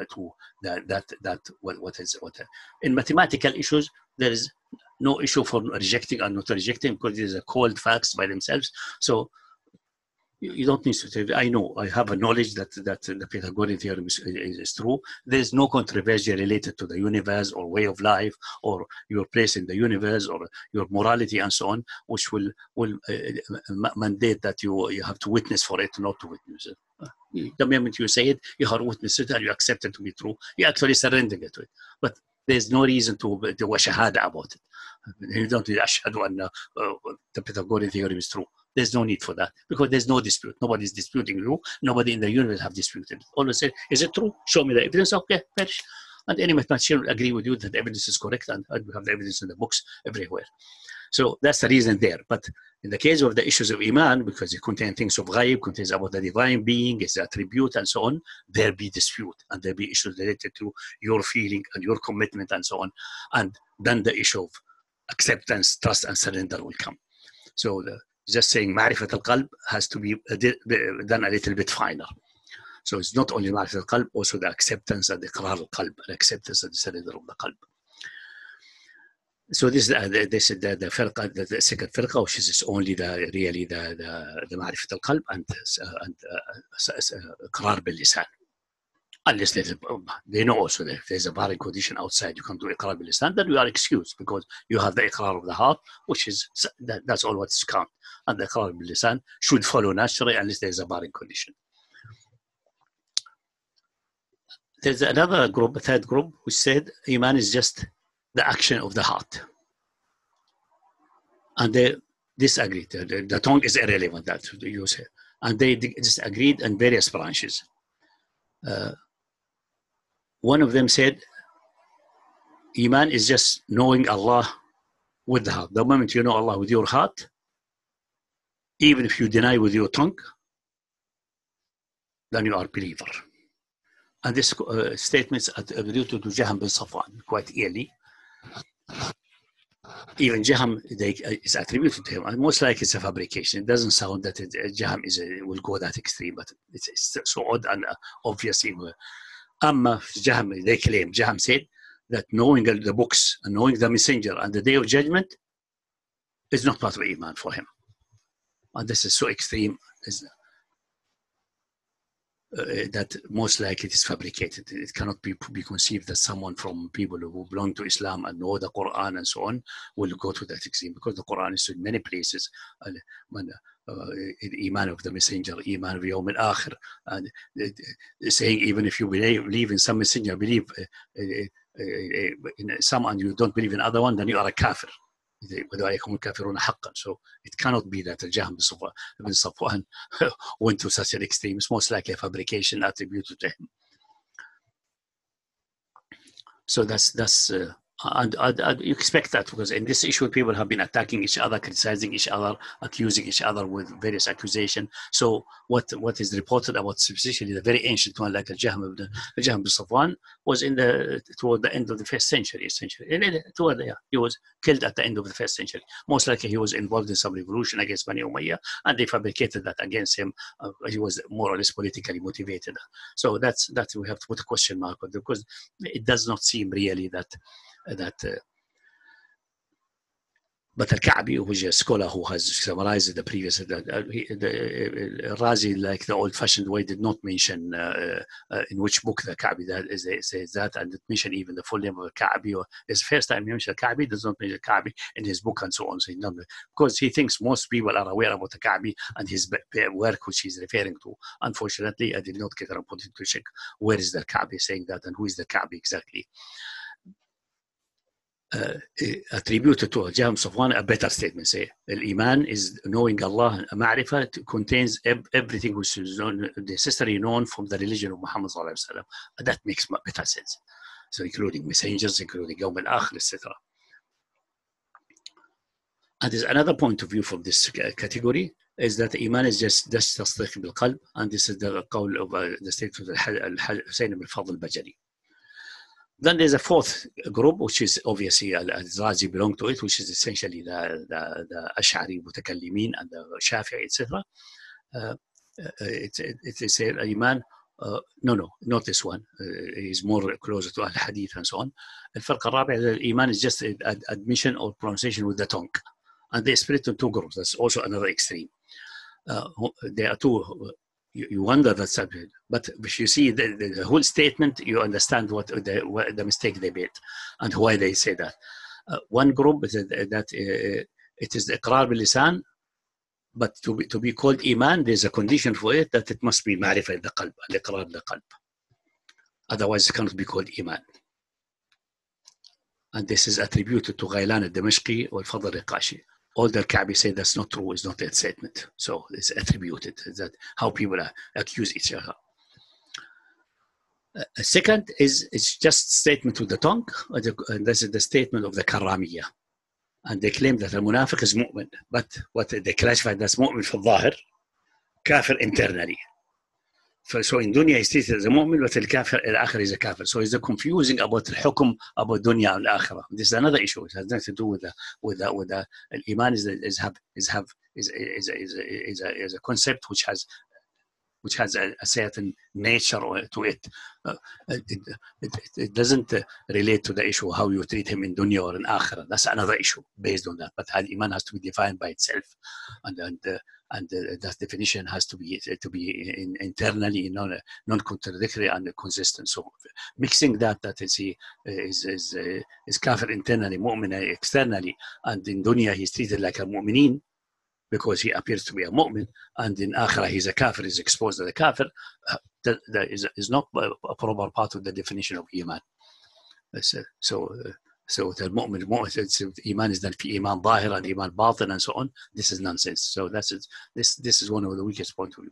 in mathematical issues there is no issue for rejecting and not rejecting, because these are cold facts by themselves. So you don't need to say, I know, I have a knowledge that the Pythagorean theorem is true. There is no controversy related to the universe or way of life or your place in the universe or your morality and so on, which will mandate that you have to witness for it, not to witness it. The moment you say it, you are witness it and you accept it to be true. You actually surrender to it. But there's no reason to do a shahada about it. You don't need ashhadu anna the Pythagorean theorem is true. There's no need for that because there's no dispute. Nobody's disputing you. Nobody in the universe have disputed. Always say, is it true? Show me the evidence. Okay, finish. And any mathematician will agree with you that the evidence is correct, and we have the evidence in the books everywhere. So that's the reason there. But in the case of the issues of Iman, because it contains things of ghaib, contains about the divine being, its attribute, and so on, there'll be dispute, and there'll be issues related to your feeling and your commitment and so on. And then the issue of acceptance, trust, and surrender will come. So just saying Ma'rifat al-Qalb has to be done a little bit finer. So it's not only Ma'rifat al-Qalb, also the acceptance and the Iqrar al-Qalb, the acceptance and the surrender of the Qalb. So this is the firqa, the second firqa, which is only the Ma'rifat al-Qalb and Iqrar bil-Lisan. Unless they know also that if there's a barring condition outside, you can do Iqrar bil-Lisan, then you are excused because you have the Iqrar of the heart, which is, that's all what's count. And the Iqrar bil-Lisan should follow naturally unless there's a barring condition. There's another group, a third group, which said Iman is just the action of the heart. And they disagreed. The tongue is irrelevant, that you say. And they disagreed in various branches. One of them said, Iman is just knowing Allah with the heart. The moment you know Allah with your heart, even if you deny with your tongue, then you are a believer. And this statement is attributed to Jahm bin Safwan quite early. Even Jahm is attributed to him, and most likely it's a fabrication. It doesn't sound that Jahm will go that extreme, but it's so odd and obvious. Jahm, they claim, Jahm said that knowing the books and knowing the messenger and the day of judgment is not part of Iman for him. And this is so extreme. That most likely it is fabricated. It cannot be conceived that someone from people who belong to Islam and know the Quran and so on will go to that extreme, because the Quran is in many places. Iman of the messenger, Iman of Yawm al-Akhir, and saying even if you believe in some messenger, believe in some and you don't believe in other one, then you are a kafir. So it cannot be that Jahm bin Safwan went to such an extreme. It's most likely a fabrication attributed to him. So that's and you expect that, because in this issue people have been attacking each other, criticizing each other, accusing each other with various accusations. So what is reported about, especially the very ancient one like Jahm bin Safwan, was toward the end of the first century. He was killed at the end of the first century. Most likely he was involved in some revolution against Bani Umayyah, and they fabricated that against him. He was more or less politically motivated. So that's we have to put a question mark on it, because it does not seem really that but Al-Ka'bi, who is a scholar who has summarized the previous, Razi, like the old-fashioned way, did not mention in which book the Ka'bi says that, and did mention even the full name of Al-Ka'bi. Or his first time he mentioned Al-Ka'bi, does not mention Al-Ka'bi in his book and so on. So because he thinks most people are aware about the Ka'bi and his work which he's referring to. Unfortunately, I did not get around to check where is the Ka'bi saying that and who is the Ka'bi exactly. Attributed to Jahm Safwan a better statement. Say, Iman is knowing Allah. Ma'rifah contains everything which is necessarily known from the religion of Muhammad sallallahu alaihi wasallam. That makes better sense. So, including messengers, including Yawm al-Akhir, etc. And there's another point of view from this category, is that Iman is just tasdiq bil qalb, and this is the qawl of the statement of Husayn ibn Fadl al-Bajali. Then there's a fourth group, which is obviously Al-Razi belong to it, which is essentially the Ash'ari Mutakallimin and the Shafi'i, etc. It is Iman. No, not this one. He's more closer to Al-Hadith and so on. الفرق الرابع, Iman is just admission or pronunciation with the tongue. And they split into two groups. That's also another extreme. There are two. You wonder that subject, but if you see the whole statement, you understand what the mistake they made and why they say that. One group is that it is the Iqrar bil-Lisan, but to be called Iman, there's a condition for it, that it must be Ma'rifah in the Qalb, Al-Iqrar bil-Qalb. Otherwise, it cannot be called Iman. and this is attributed to Ghailan al-Damashqi or Fadl al-Qashi. All the Ka'bi say that's not true, it's not that statement. So it's attributed, that how people accuse each other. Second is it's just statement with the tongue, and this is the statement of the Karramiyya. And they claim that al-Munafiq is mu'min, but what they classify as mu'min في الظاهر, kafir internally. So in dunya he's treated as a mu'min, but al-kafir al-akhir is a kafir. So it's confusing about al-hukum, about dunya and al-akhirah. This is another issue. It has nothing to do with the al-iman is a concept which has a certain nature to it. It doesn't relate to the issue how you treat him in dunya or in akhirah. That's another issue based on that. But al-iman has to be defined by itself, and that definition has to be internally non-contradictory and consistent. So mixing that is kafir internally, mu'min externally, and in dunya he's treated like a mu'mineen because he appears to be a mu'min, and in akhirah he's a kafir, he's exposed as a kafir. That is not a proper part of the definition of iman. So the mu'min, iman is done fi iman zahir and iman batin and so on. This is nonsense. So this is one of the weakest point of view.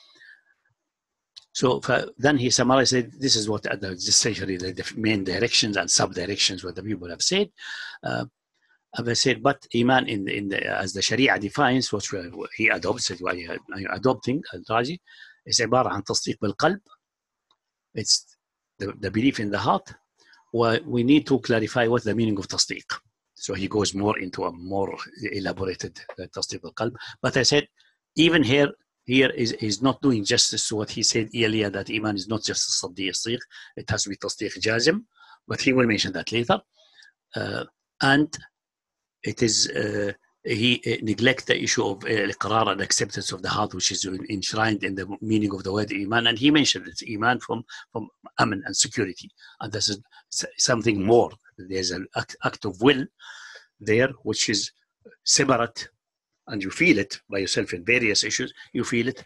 So then he summarized, said, this is what essentially the main directions and sub-directions what the people have said. As I said, but iman as the Sharia defines, what he adopts, adopting al-Raji, is عبارة عن تصديق بالقلب. It's the belief in the heart. We need to clarify what the meaning of tasdiq. So he goes more into a more elaborated tasdiq al-qalb. But I said, even here is not doing justice to what he said earlier, that iman is not just tasdiq, it has to be tasdiq jazim, but he will mention that later. And it is, he neglect the issue of iqrar and acceptance of the heart, which is enshrined in the meaning of the word iman, and he mentioned it, iman from aman and security, and this is something more. There's an act of will there which is separate, and you feel it by yourself in various issues. You feel it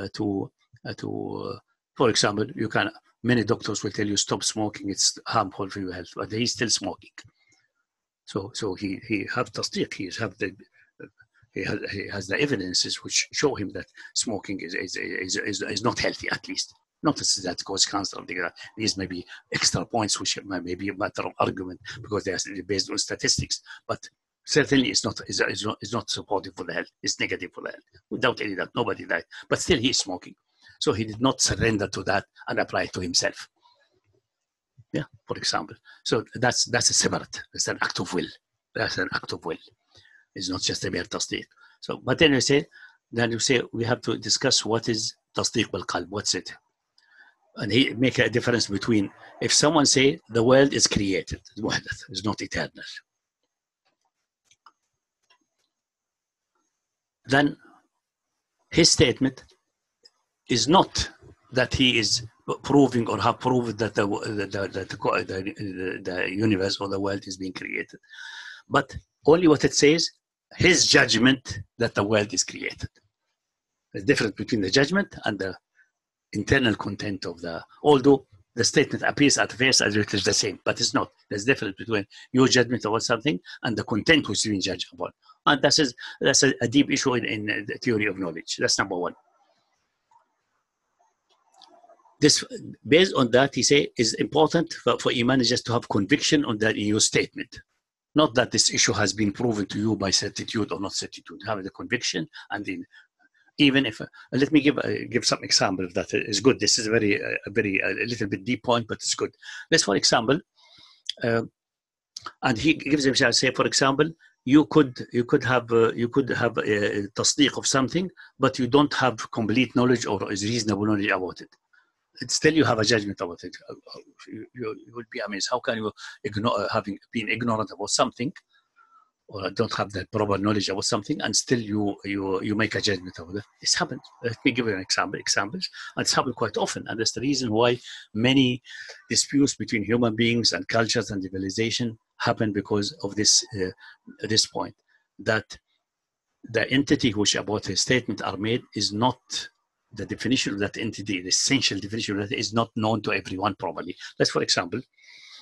for example, many doctors will tell you stop smoking, it's harmful for your health, but he's still smoking. So he have tasdiq, he has the evidences which show him that smoking is not healthy, at least. Not that goes cancer. These may be extra points which may be a matter of argument because they are based on statistics, but certainly it's not supportive for the health. It's negative for the health. Without any doubt, nobody died. But still he is smoking. So he did not surrender to that and apply it to himself. Yeah, for example. So that's a separate. It's an act of will. That's an act of will. It's not just a mere tasdeeq. So, but then you say we have to discuss what is tasdeeq bil qalb. What's it? And he make a difference between if someone say the world is created, it's not eternal, then his statement is not that he is proving or have proved that the universe or the world is being created, but only what it says, his judgment that the world is created. There's difference between the judgment and the internal content of although the statement appears at first as it is the same, but it's not. There's difference between your judgment about something and the content which is being judged upon. And that's a deep issue in the theory of knowledge. That's number one. This, based on that, he say is important for iman just to have conviction on that in your statement. Not that this issue has been proven to you by certitude or not certitude. Have the conviction, and then even if let me give some example that is good. This is a little bit deep point, but it's good. Let's, for example, and he gives himself, say, for example, you could have a tasdeeq of something, but you don't have complete knowledge or is reasonable knowledge about it. Still you have a judgment about it. You would be amazed. How can you ignore having been ignorant about something, or don't have the proper knowledge about something, and still you make a judgment about it? This happens. Let me give you an examples. And it's happened quite often, and that's the reason why many disputes between human beings and cultures and civilization happen because of this point, that the entity which about a statement are made is not. The definition of that entity, the essential definition of that, is not known to everyone properly. Let's, for example,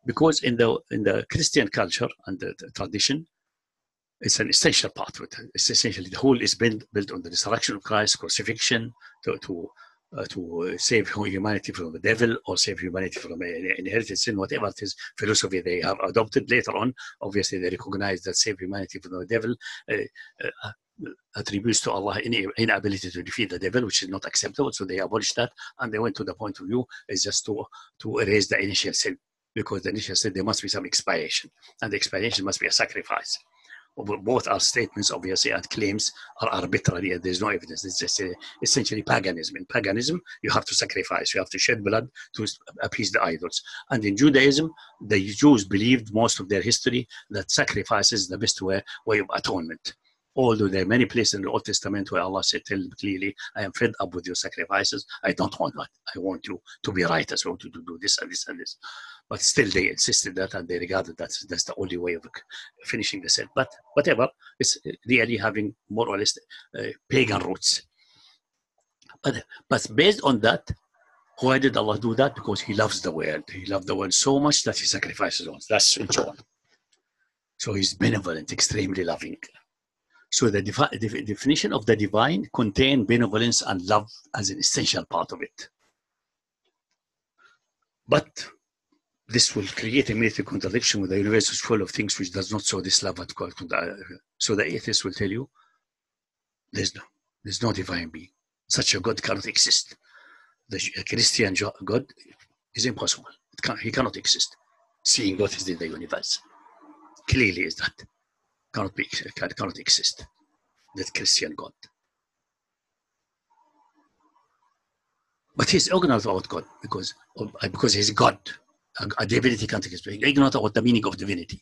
because in the Christian culture and the tradition, it's an essential part of it. It's essentially the whole is built on the resurrection of Christ, crucifixion, to save humanity from the devil or save humanity from inherited sin, whatever it is philosophy they have adopted later on. Obviously, they recognize that save humanity from the devil attributes to Allah inability to defeat the devil, which is not acceptable. So they abolished that, and they went to the point of view is just to erase the initial sin, because the initial sin there must be some expiation, and the expiation must be a sacrifice. Both are statements, obviously, and claims are arbitrary, and there's no evidence. It's just essentially paganism. In paganism, you have to sacrifice, you have to shed blood to appease the idols. And in Judaism, the Jews believed most of their history that sacrifice is the best way of atonement. Although there are many places in the Old Testament where Allah said clearly, I am fed up with your sacrifices. I don't want that. I want you to be righteous. I want you to do this and this and this. But still they insisted that, and they regarded that that's the only way of finishing the sin. But whatever, it's really having more or less pagan roots. But based on that, why did Allah do that? Because He loves the world. He loved the world so much that He sacrifices us. That's in John. So He's benevolent, extremely loving. So the definition of the divine contains benevolence and love as an essential part of it. But this will create a immediate contradiction with the universe is full of things which does not show this love at all. So the atheist will tell you, there's no divine being. Such a God cannot exist. The Christian God is impossible. He cannot exist. Seeing God is in the universe. Clearly is that. Cannot exist, that Christian God. But he's ignorant about God because he's God. A divinity can't exist. He's ignorant about the meaning of divinity.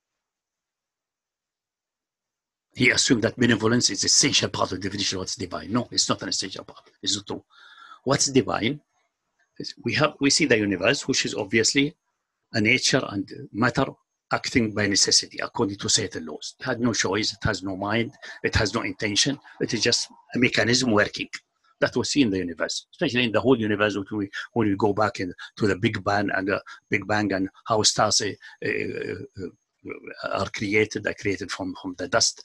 He assumed that benevolence is an essential part of the definition of what's divine. No, it's not an essential part. It's not true. What's divine? We see the universe, which is obviously a nature and matter acting by necessity according to certain laws. It has no choice, it has no mind, it has no intention, it is just a mechanism working. That we see in the universe, especially in the whole universe when we go back to the Big Bang and how stars are created from the dust,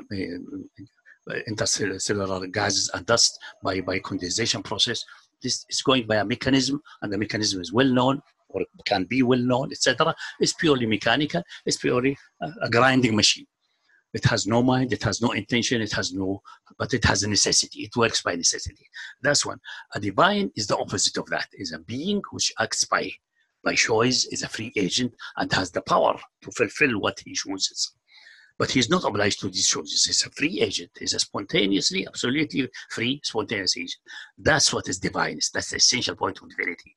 interstellar gases and dust by condensation process. This is going by a mechanism, and the mechanism is well known, or can be well known, etc. It's purely mechanical. It's purely a grinding machine. It has no mind. It has no intention. But it has a necessity. It works by necessity. That's one. A divine is the opposite of that. Is a being which acts by choice, is a free agent, and has the power to fulfill what he chooses. But he's not obliged to these choices. He's a free agent. He's a spontaneously, absolutely free, spontaneous agent. That's what is divine. That's the essential point of divinity.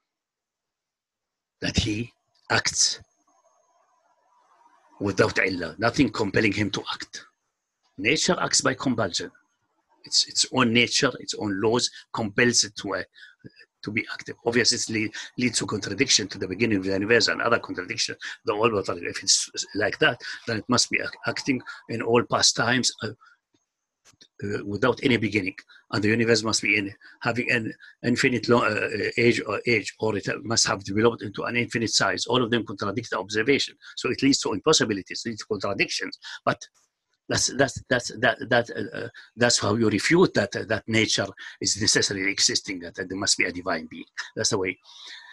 That he acts without illah, nothing compelling him to act. Nature acts by compulsion. Its own nature, its own laws compels it to be active. Obviously, it leads to contradiction to the beginning of the universe and other contradiction. If it's like that, then it must be acting in all past times without any beginning, and the universe must be having an infinite age, or it must have developed into an infinite size. All of them contradict the observation, so it leads to impossibilities, leads to contradictions. But that's how you refute that nature is necessarily existing. That there must be a divine being. That's the way.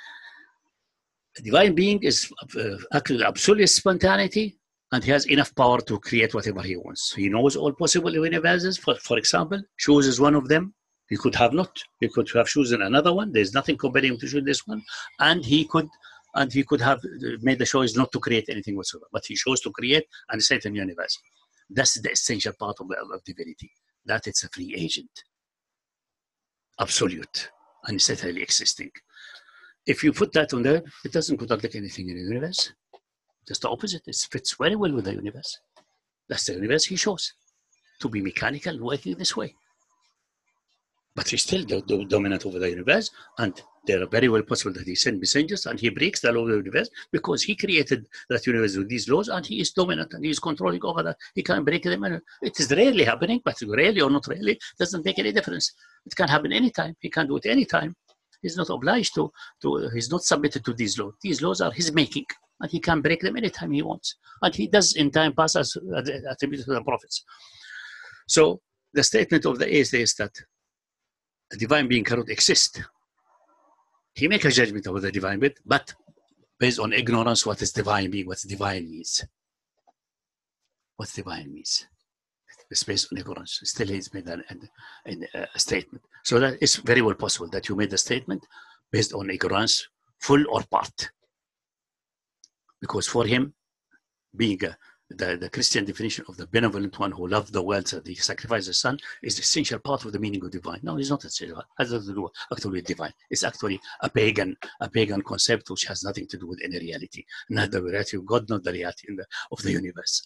A divine being is absolute spontaneity. And he has enough power to create whatever he wants. He knows all possible universes. For example, chooses one of them. He could have not. He could have chosen another one. There's nothing compelling him to choose this one. And he could have made the choice not to create anything whatsoever. But he chose to create a certain universe. That's the essential part of divinity. That it's a free agent, absolute, and necessarily existing. If you put that on there, it doesn't contradict anything in the universe. Just the opposite. It fits very well with the universe. That's the universe he chose to be mechanical and working this way. But he's still dominant over the universe, and there are very well possible that he sends messengers and he breaks the law of the universe because he created that universe with these laws, and he is dominant and he is controlling over that. He can break them. And it is rarely happening, but rarely or not rarely doesn't make any difference. It can happen anytime. He can do it anytime. He's not obliged to he's not submitted to these laws. These laws are his making, and he can break them anytime he wants. And he does in time past as attributed to the prophets. So the statement of the atheist that a divine being cannot exist, he makes a judgment about the divine being, but based on ignorance, what is divine being, what divine means. What divine means. It's based on ignorance. Still, he's made a statement. So that is very well possible that you made a statement based on ignorance, full or part. Because for him, being the Christian definition of the benevolent one who loved the world, that he sacrificed his son, is the essential part of the meaning of divine. No, it's not essential. It has nothing to do actually divine. It's actually a pagan concept which has nothing to do with any reality, not the reality of God, not the reality of the universe.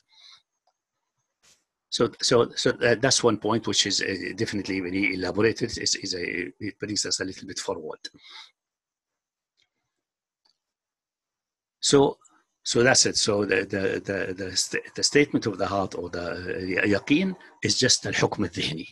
So that's one point which is definitely, when he elaborated, it brings us a little bit forward. So that's it. So the statement of the heart, or the yaqeen, is just al-hukm al-dhihni.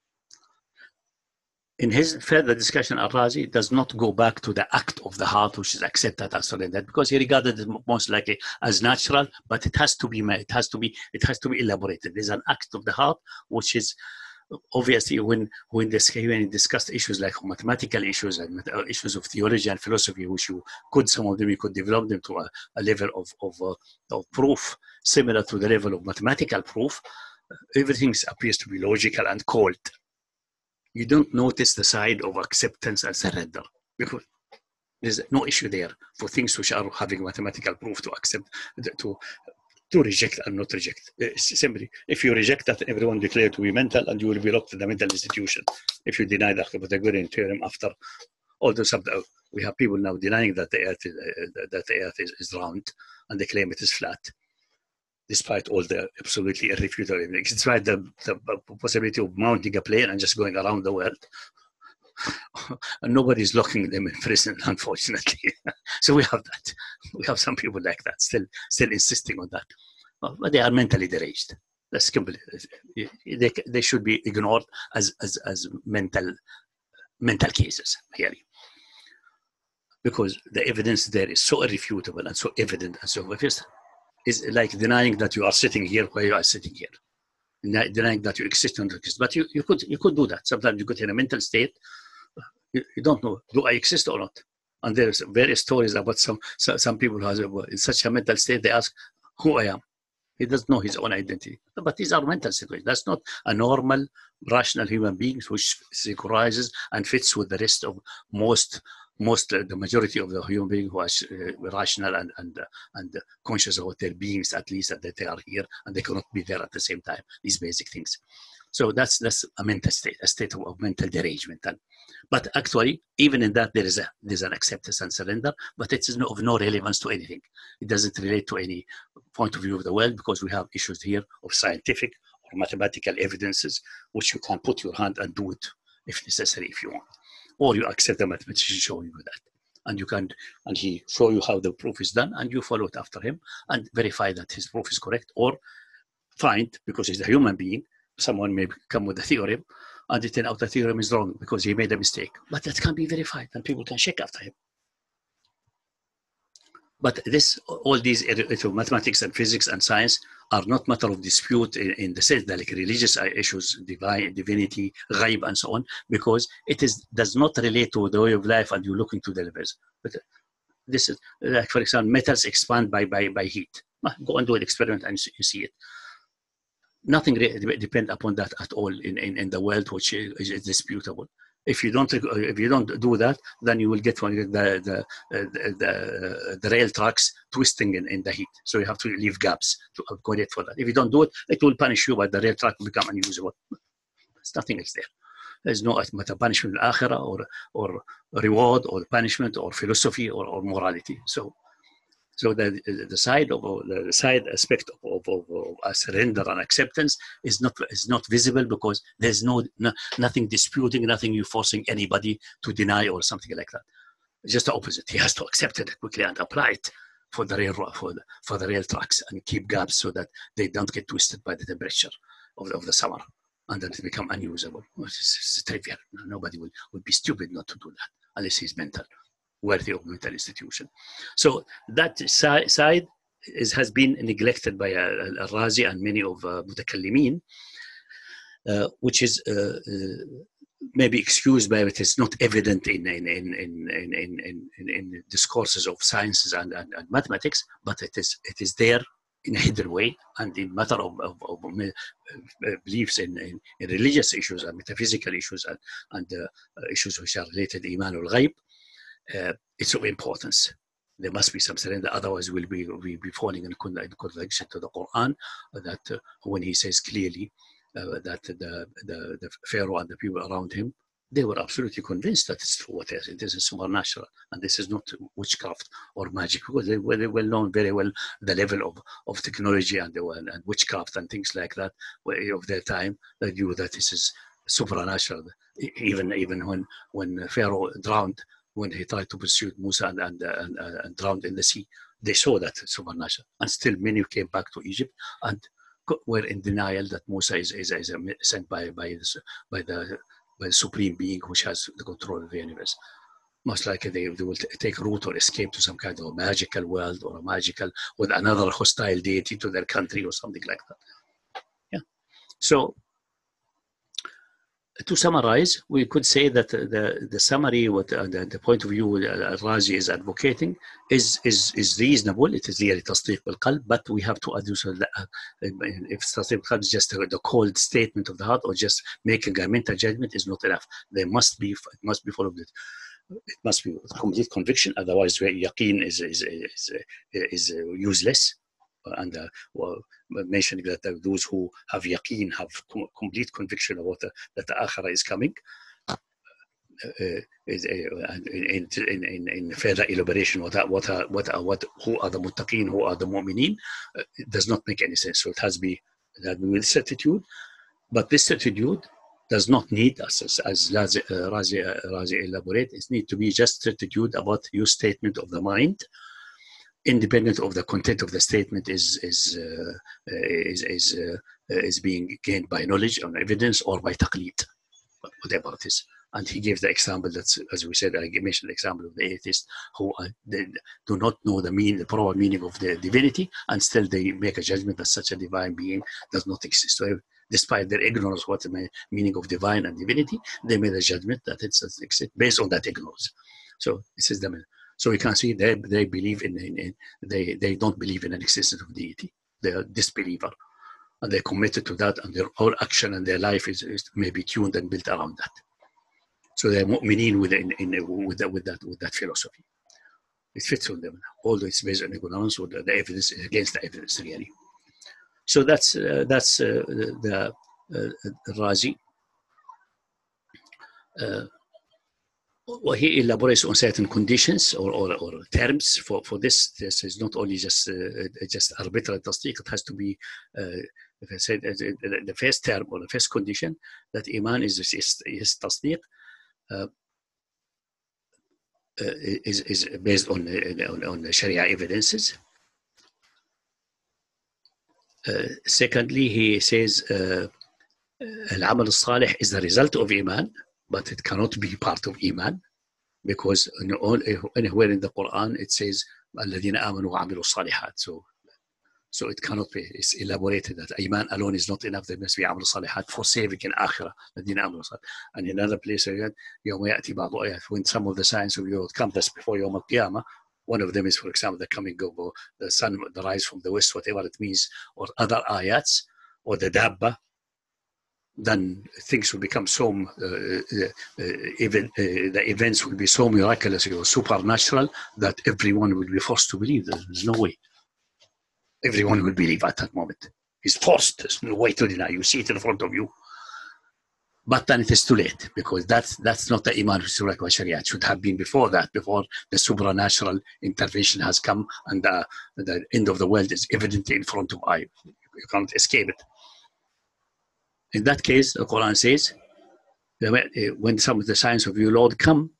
In his further discussion, Al-Razi does not go back to the act of the heart, which is accepted as surrender, because he regarded it most likely as natural, but it has to be made, it has to be elaborated. There's an act of the heart, which is obviously when he discussed issues like mathematical issues and issues of theology and philosophy, which some of them you could develop them to a level of proof similar to the level of mathematical proof. Everything appears to be logical and cold. You don't notice the side of acceptance and surrender, because there's no issue there for things which are having mathematical proof to accept, to reject and not reject. Simply, if you reject that, everyone declared to be mental, and you will be locked in the mental institution. If you deny the Pythagorean theorem after all those, we have people now denying that the earth is round, and they claim it is flat, despite all the absolutely irrefutable evidence, despite the possibility of mounting a plane and just going around the world. And nobody's locking them in prison, unfortunately. So we have that. We have some people like that, still insisting on that. But they are mentally deranged. That's completely, they should be ignored as mental cases, really. Because the evidence there is so irrefutable and so evident and so obvious. Is like denying that you are sitting here while you are sitting here, denying that you exist on the exist. But you could do that. Sometimes you get in a mental state, you don't know, do I exist or not? And there's various stories about some people who are in such a mental state, they ask who I am. He doesn't know his own identity. But these are mental situations. That's not a normal, rational human being which synchronizes and fits with the rest of the majority of the human beings who are rational and conscious of their beings, at least, that they are here and they cannot be there at the same time. These basic things. So that's a mental state, a state of mental derangement. But actually, even in that, there's an acceptance and surrender, but it is of no relevance to anything. It doesn't relate to any point of view of the world, because we have issues here of scientific or mathematical evidences, which you can put your hand and do it if necessary, if you want. Or you accept the mathematician showing you that. And he show you how the proof is done, and you follow it after him and verify that his proof is correct, or find, because he's a human being, someone may come with a theorem and it turns out the theorem is wrong because he made a mistake. But that can be verified and people can check after him. But all these mathematics and physics and science are not matter of dispute in the sense that like religious issues, divinity, ghaib, and so on, because it does not relate to the way of life and you look into the levels. But this is, like, for example, metals expand by heat. Go and do an experiment and you see it. Nothing depends upon that at all in the world, which is disputable. If you don't do that, then you will get the rail tracks twisting in the heat. So you have to leave gaps to accommodate for that. If you don't do it, it will punish you, but the rail track will become unusable. There's nothing else there. There's no punishment in akhirah or reward or punishment or philosophy or morality. So the side aspect of surrender and acceptance is not visible, because there's nothing disputing, nothing you forcing anybody to deny or something like that. It's just the opposite. He has to accept it quickly and apply it for the rail tracks and keep gaps so that they don't get twisted by the temperature of the summer and then they become unusable. It's trivial. Nobody would be stupid not to do that. unless he's mental, worthy of mental institution. So that side has been neglected by Al-Razi and many of Mutakallimin, which is maybe excused by it is not evident in discourses of sciences and mathematics, but it is there in a hidden way, and in matter of beliefs in religious issues and metaphysical issues and issues which are related to Iman al-Ghaib, it's of importance. There must be some surrender, otherwise we'll be falling in contradiction to the Quran, that when he says clearly that the Pharaoh and the people around him, they were absolutely convinced that it's true. What it is supernatural, and this is not witchcraft or magic, because they were well known very well the level of technology and witchcraft and things like that of their time. They knew that this is supernatural. Even when Pharaoh drowned, when he tried to pursue Musa and drowned in the sea, they saw that it's supernatural, and still many came back to Egypt and were in denial that Musa is sent by the supreme being which has the control of the universe. Most likely they will take root or escape to some kind of a magical world or a magical with another hostile deity to their country or something like that. Yeah. So to summarize, we could say that the summary, the point of view Al-Razi is advocating is reasonable. It is really tasdiq bil-qalb, but we have to add if tasdiq bil-qalb is just the cold statement of the heart or just making a mental judgment is not enough. It must be followed. It must be complete conviction. Otherwise, yaqeen is useless. And mentioning that those who have yaqeen have complete conviction of that the akhirah is coming. In further elaboration, who are the muttaqeen, who are the mu'mineen, it does not make any sense. So it has to be with certitude, but this certitude does not need, as Razi elaborate, it needs to be just certitude about your statement of the mind, independent of the content of the statement is being gained by knowledge or evidence or by taqlid, whatever it is. And he gave the example that, as we said, I mentioned the example of the atheists who they do not know the proper meaning of the divinity, and still they make a judgment that such a divine being does not exist. So despite their ignorance of what the meaning of divine and divinity, they made a judgment that it doesn't exist based on that ignorance. So this is the. So we can see they believe they don't believe in an existence of deity. They are disbeliever, and they're committed to that, and their whole action and their life is maybe tuned and built around that. So they're mu'mineen with that philosophy. It fits on them, although it's based on ignorance, or the evidence is against the evidence really. So that's the Razi. Well, he elaborates on certain conditions or terms for this. This is not only just arbitrary tasdiq. It has to be, if I said the first term or the first condition, that iman is tasdiq, is based on Sharia evidences. Secondly, he says al-amal al-salih is the result of iman, but it cannot be part of iman, because anywhere in the Quran it says الذين آمنوا وعملوا الصالحات. So it cannot be. It's elaborated that iman alone is not enough. There must be amal salihat for saving in akhirah. And in another place again, when some of the signs of your come just before Yawm al-Qiyamah, one of them is, for example, the coming of the sun, the rise from the west, whatever it means, or other ayats, or the dabba. Then things will become so, the events will be so miraculous or supernatural that everyone will be forced to believe. There's no way. Everyone will believe at that moment. It's forced. There's no way to deny. You see it in front of you. But then it is too late, because that's not the Iman of Sharia. It should have been before that, before the supernatural intervention has come and the end of the world is evident in front of you. You can't escape it. In that case, the Quran says, when some of the signs of your Lord come,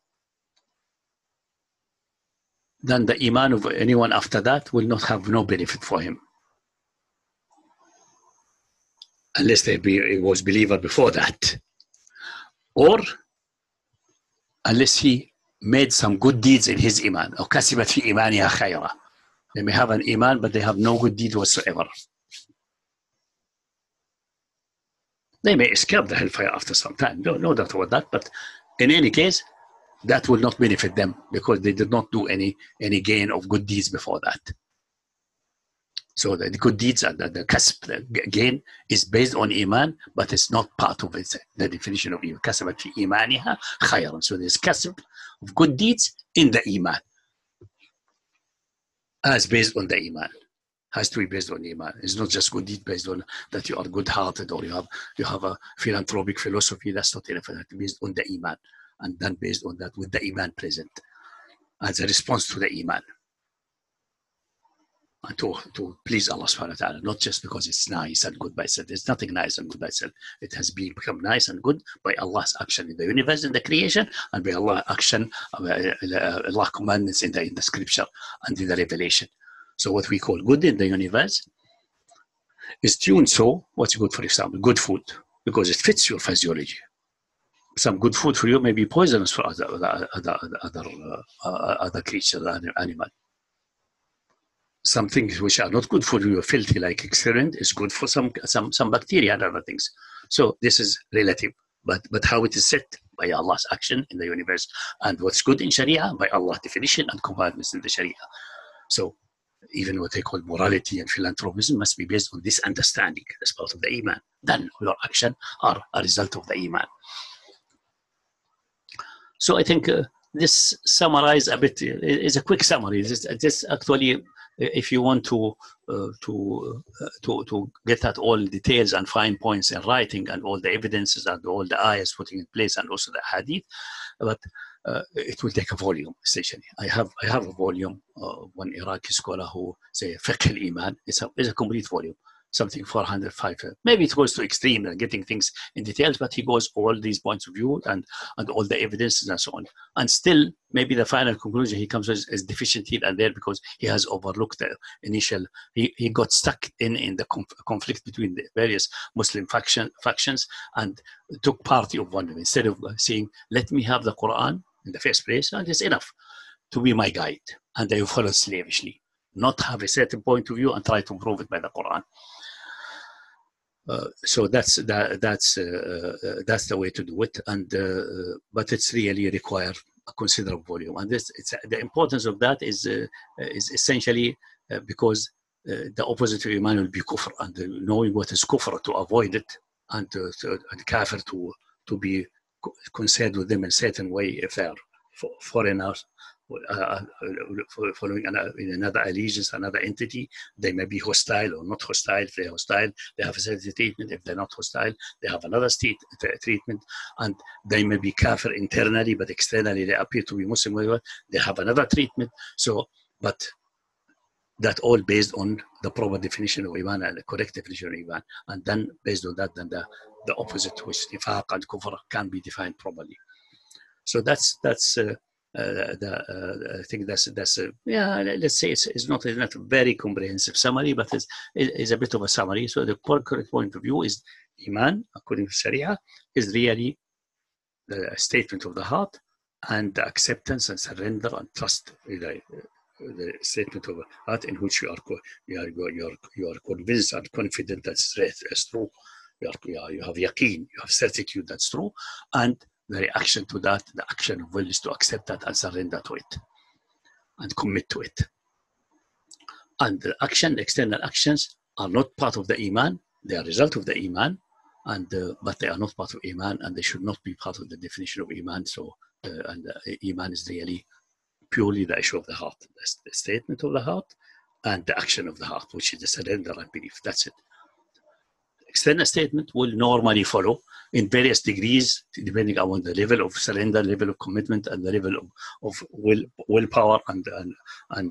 then the iman of anyone after that will not have no benefit for him, unless he was believer before that, or unless he made some good deeds in his iman. أو كسبت في إيمانها خيرا. They may have an iman, but they have no good deed whatsoever. They may escape the hellfire after some time. No doubt about that. But in any case, that will not benefit them because they did not do any gain of good deeds before that. So the good deeds and the kasb, the gain, is based on iman, but it's not part of it. The definition of iman. كسبت في إيمانها خيرا. So there's kasb of good deeds in the iman, as based on the iman. Has to be based on iman. It's not just good deed based on that you are good-hearted or you have a philanthropic philosophy. That's not enough. It's based on the iman, and then based on that with the iman present as a response to the iman. And to please Allah subhanahu wa ta'ala, not just because it's nice and good by itself. There's nothing nice and good by itself. It has become nice and good by Allah's action in the universe, in the creation, and by Allah's action, Allah's commandments in the scripture and in the revelation. So what we call good in the universe is tuned. So what's good, for example? Good food, because it fits your physiology. Some good food for you may be poisonous for other creatures, animal. Some things which are not good for you, filthy like excrement, is good for some bacteria and other things. So this is relative, but how it is set by Allah's action in the universe, and what's good in Sharia by Allah's definition and commandments in the Sharia. So even what they call morality and philanthropism must be based on this understanding as part of the iman. Then your action are a result of the iman. So I think this summarize a bit is a quick summary. This actually, if you want to get at all details and find points in writing and all the evidences and all the ayahs putting in place and also the hadith, but it will take a volume. Essentially, I have a volume. One Iraqi scholar who say Fiqh al-Iman. It's a complete volume. Something 405. Maybe it goes to extreme and getting things in details, but he goes all these points of view and all the evidences and so on. And still, maybe the final conclusion he comes with is deficient here and there because he has overlooked the initial. He got stuck in the conflict between the various Muslim factions and took party of one of them instead of saying, "Let me have the Quran in the first place, and it's enough to be my guide, and I will follow slavishly, not have a certain point of view and try to prove it by the Quran." So that's the way to do it, and but it's really require a considerable volume, and the importance of that is essentially because the opposite of iman will be kufr, and knowing what is kufr to avoid it, and kafir to be concerned with them in a certain way if they are foreigners. Following another allegiance, another entity, they may be hostile or not hostile. If they're hostile, they have a certain treatment. If they're not hostile, they have another treatment. And they may be kafir internally, but externally they appear to be Muslim. They have another treatment. So, but that all based on the proper definition of iman and the correct definition of iman. And then based on that, then the opposite, which nifaq and kufr, can be defined properly. So that's I think that's yeah. Let's say it's not a very comprehensive summary, but it's a bit of a summary. So the correct point of view is iman, according to Sharia, is really the statement of the heart and the acceptance and surrender and trust. The statement of the heart in which you are convinced and confident that's true. You have yaqeen, you have certitude that's true, and the reaction to that, the action of will, is to accept that and surrender to it and commit to it. And the external actions are not part of the iman. They are a result of the iman, and but they are not part of iman, and they should not be part of the definition of iman. So, iman is really purely the issue of the heart, the statement of the heart, and the action of the heart, which is the surrender and belief. That's it. External statement will normally follow in various degrees, depending on the level of surrender, level of commitment, and the level of willpower and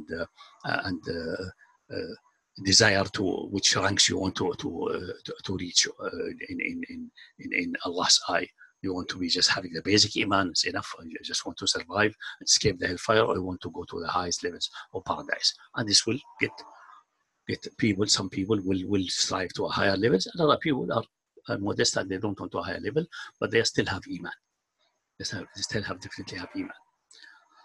desire to which ranks you want to reach in Allah's eye. You want to be just having the basic iman, it's enough. You just want to survive and escape the hellfire, or you want to go to the highest levels of paradise. And this will get people. Some people will strive to a higher levels, and other people are modest and they don't want to a higher level, but they still have iman. They still definitely have iman.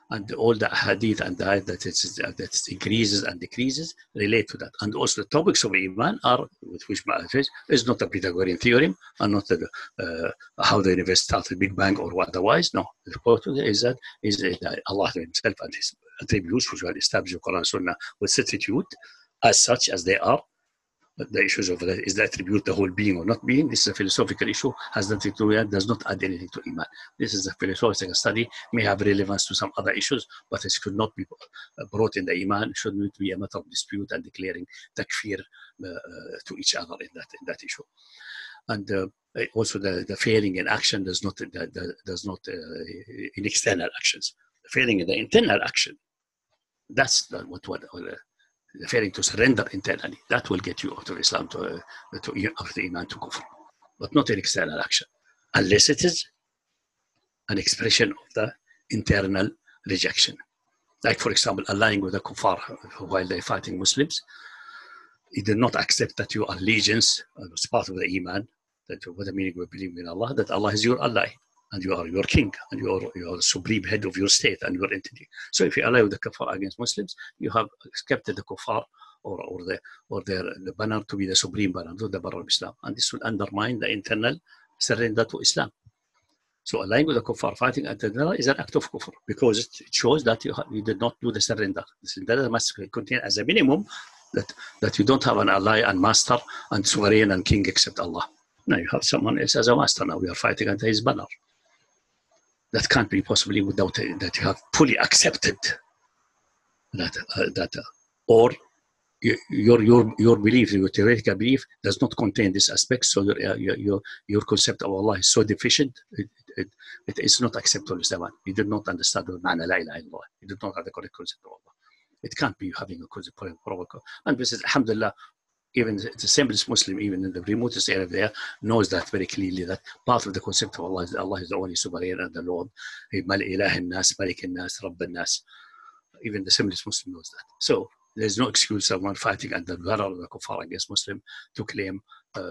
And all the hadith and the ayat that increases and decreases relate to that. And also the topics of Iman are, with which is not a Pythagorean theorem and not how the universe started, Big Bang or otherwise. No, the point is that Allah Himself and His attributes, which are established in Quran and Sunnah with certitude, as such as they are. But the issues of that is the attribute, the whole being or not being. This is a philosophical issue, has nothing to do with that, does not add anything to Iman. This is a philosophical study, may have relevance to some other issues, but it should not be brought in the Iman, should not be a matter of dispute and declaring takfir to each other in that issue. And also the failing in action does not in external actions. The failing in the internal action, that's what failing to surrender internally, that will get you out of Islam to Iman to Kufr, but not an external action, unless it is an expression of the internal rejection. Like, for example, allying with the kuffar while they're fighting Muslims. You do not accept that your allegiance as part of the Iman, that what the meaning of believing in Allah, that Allah is your ally, and you are your king, and you are the supreme head of your state and your entity. So if you allow the kuffar against Muslims, you have accepted the kuffar or the banner to be the supreme banner, the banner of Islam, and this will undermine the internal surrender to Islam. So allying with the kuffar, fighting internal, is an act of kufr, because it shows that you did not do the surrender. The surrender must contain as a minimum that you don't have an ally and master and sovereign and king except Allah. Now you have someone else as a master. Now we are fighting under his banner. That can't be possibly without that you have fully accepted that or your belief, your theoretical belief, does not contain this aspect. So your concept of Allah is so deficient. It is not acceptable in Islam. You did not understand the ma'na la ilaha illallah. You did not have the correct concept of Allah. It can't be having a concept of Allah. And this is, alhamdulillah, even the simplest Muslim, even in the remotest area there, knows that very clearly, that part of the concept of Allah is that Allah is the only sovereign and the Lord. Ilah nas, Malik nas, Rabb nas. Even the simplest Muslim knows that. So there's no excuse for someone fighting under the banner of the kuffar against Muslim to claim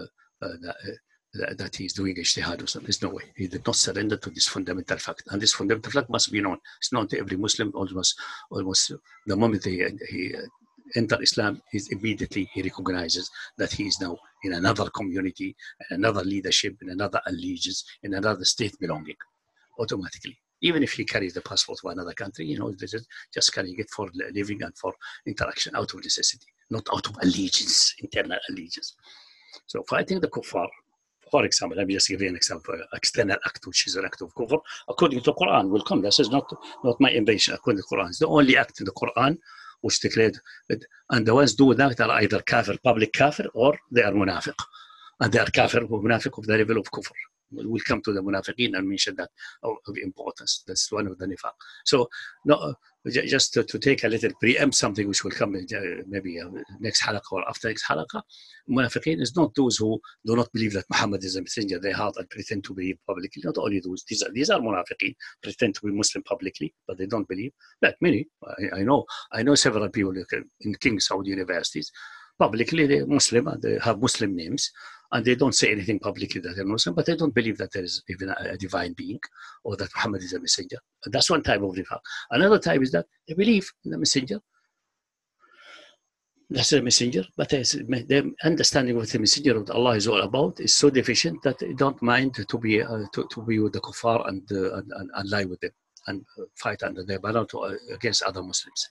that he's doing ijtihad or something. There's no way. He did not surrender to this fundamental fact. And this fundamental fact must be known. It's known to every Muslim almost the moment he enter Islam, he recognizes that he is now in another community, in another leadership, in another allegiance, in another state belonging, automatically. Even if he carries the passport of another country, just carrying it for living and for interaction out of necessity, not out of allegiance, internal allegiance. So fighting the kuffar, for example, let me just give you an example, external act, which is an act of kufr, according to the Quran, will come. This is not my invention, according to the Quran. It's the only act in the Quran which declared it, and the ones do that are either kafir, public kafir, or they are munafiq. And they are kafir or munafiq of the level of kufr. We'll come to the munafiqeen and mention that of importance. That's one of the nifaq. So, no, just to take a little preempt something which will come maybe next halaqah or after next halaqah, munafiqeen is not those who do not believe that Muhammad is a messenger, they heart and pretend to believe publicly. Not only those, these are munafiqeen, pretend to be Muslim publicly, but they don't believe. Like many, I know several people in King Saudi universities, publicly they're Muslim and they have Muslim names, and they don't say anything publicly that they're Muslim, but they don't believe that there is even a divine being or that Muhammad is a messenger. And that's one type of nifaq. Another type is that they believe in the messenger. That's a messenger, but their understanding of the messenger of Allah is all about is so deficient that they don't mind to be with the kuffar and lie with them and fight under their banner against other Muslims.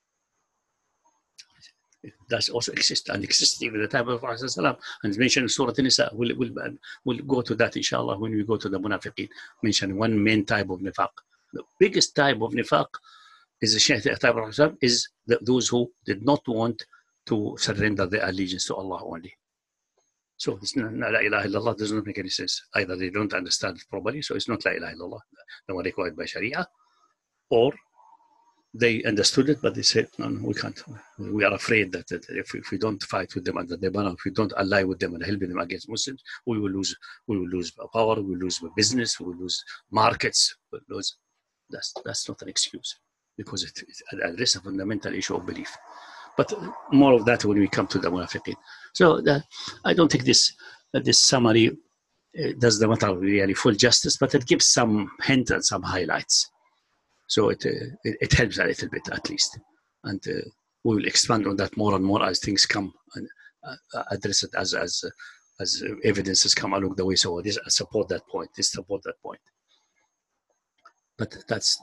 That also exists and existed even at the time of Prophet and it's mentioned in Surah An-Nisa. We'll go to that inshallah when we go to the munafiqeen, mention one main type of nifaq. The biggest type of nifaq is the type of is those who did not want to surrender their allegiance to Allah only. So it's not la ilaha illallah does not make any sense. Either they don't understand it properly, so it's not la ilaha illallah, the one required by Sharia, or they understood it, but they said, no, we can't. We are afraid that if we don't fight with them under their banner, if we don't ally with them and help them against Muslims, we will lose power, we will lose business, we will lose markets. That's not an excuse, because it addresses a fundamental issue of belief. But more of that when we come to the munafiqeen. So I don't think this summary does the matter really full justice, but it gives some hint and some highlights. So it helps a little bit at least, and we will expand on that more and more as things come and address it as evidences come along the way. So this support that point. This support that point. But that's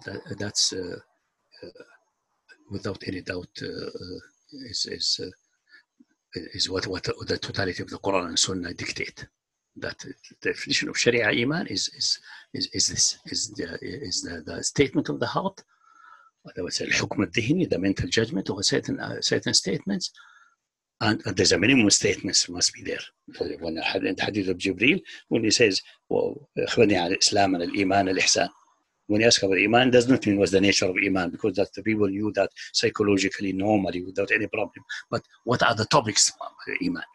without any doubt is what the totality of the Quran and Sunnah dictate. That the definition of Sharia Iman is the statement of the heart. The mental judgment of certain statements, and there's a minimum statements must be there. When Hadith of Jibreel, when he says, "Akhbirni an al-Islam and al-Iman al-Ihsan," when he asks about Iman, does not mean what's the nature of Iman, because that the people knew that psychologically, normally, without any problem. But what are the topics of Iman?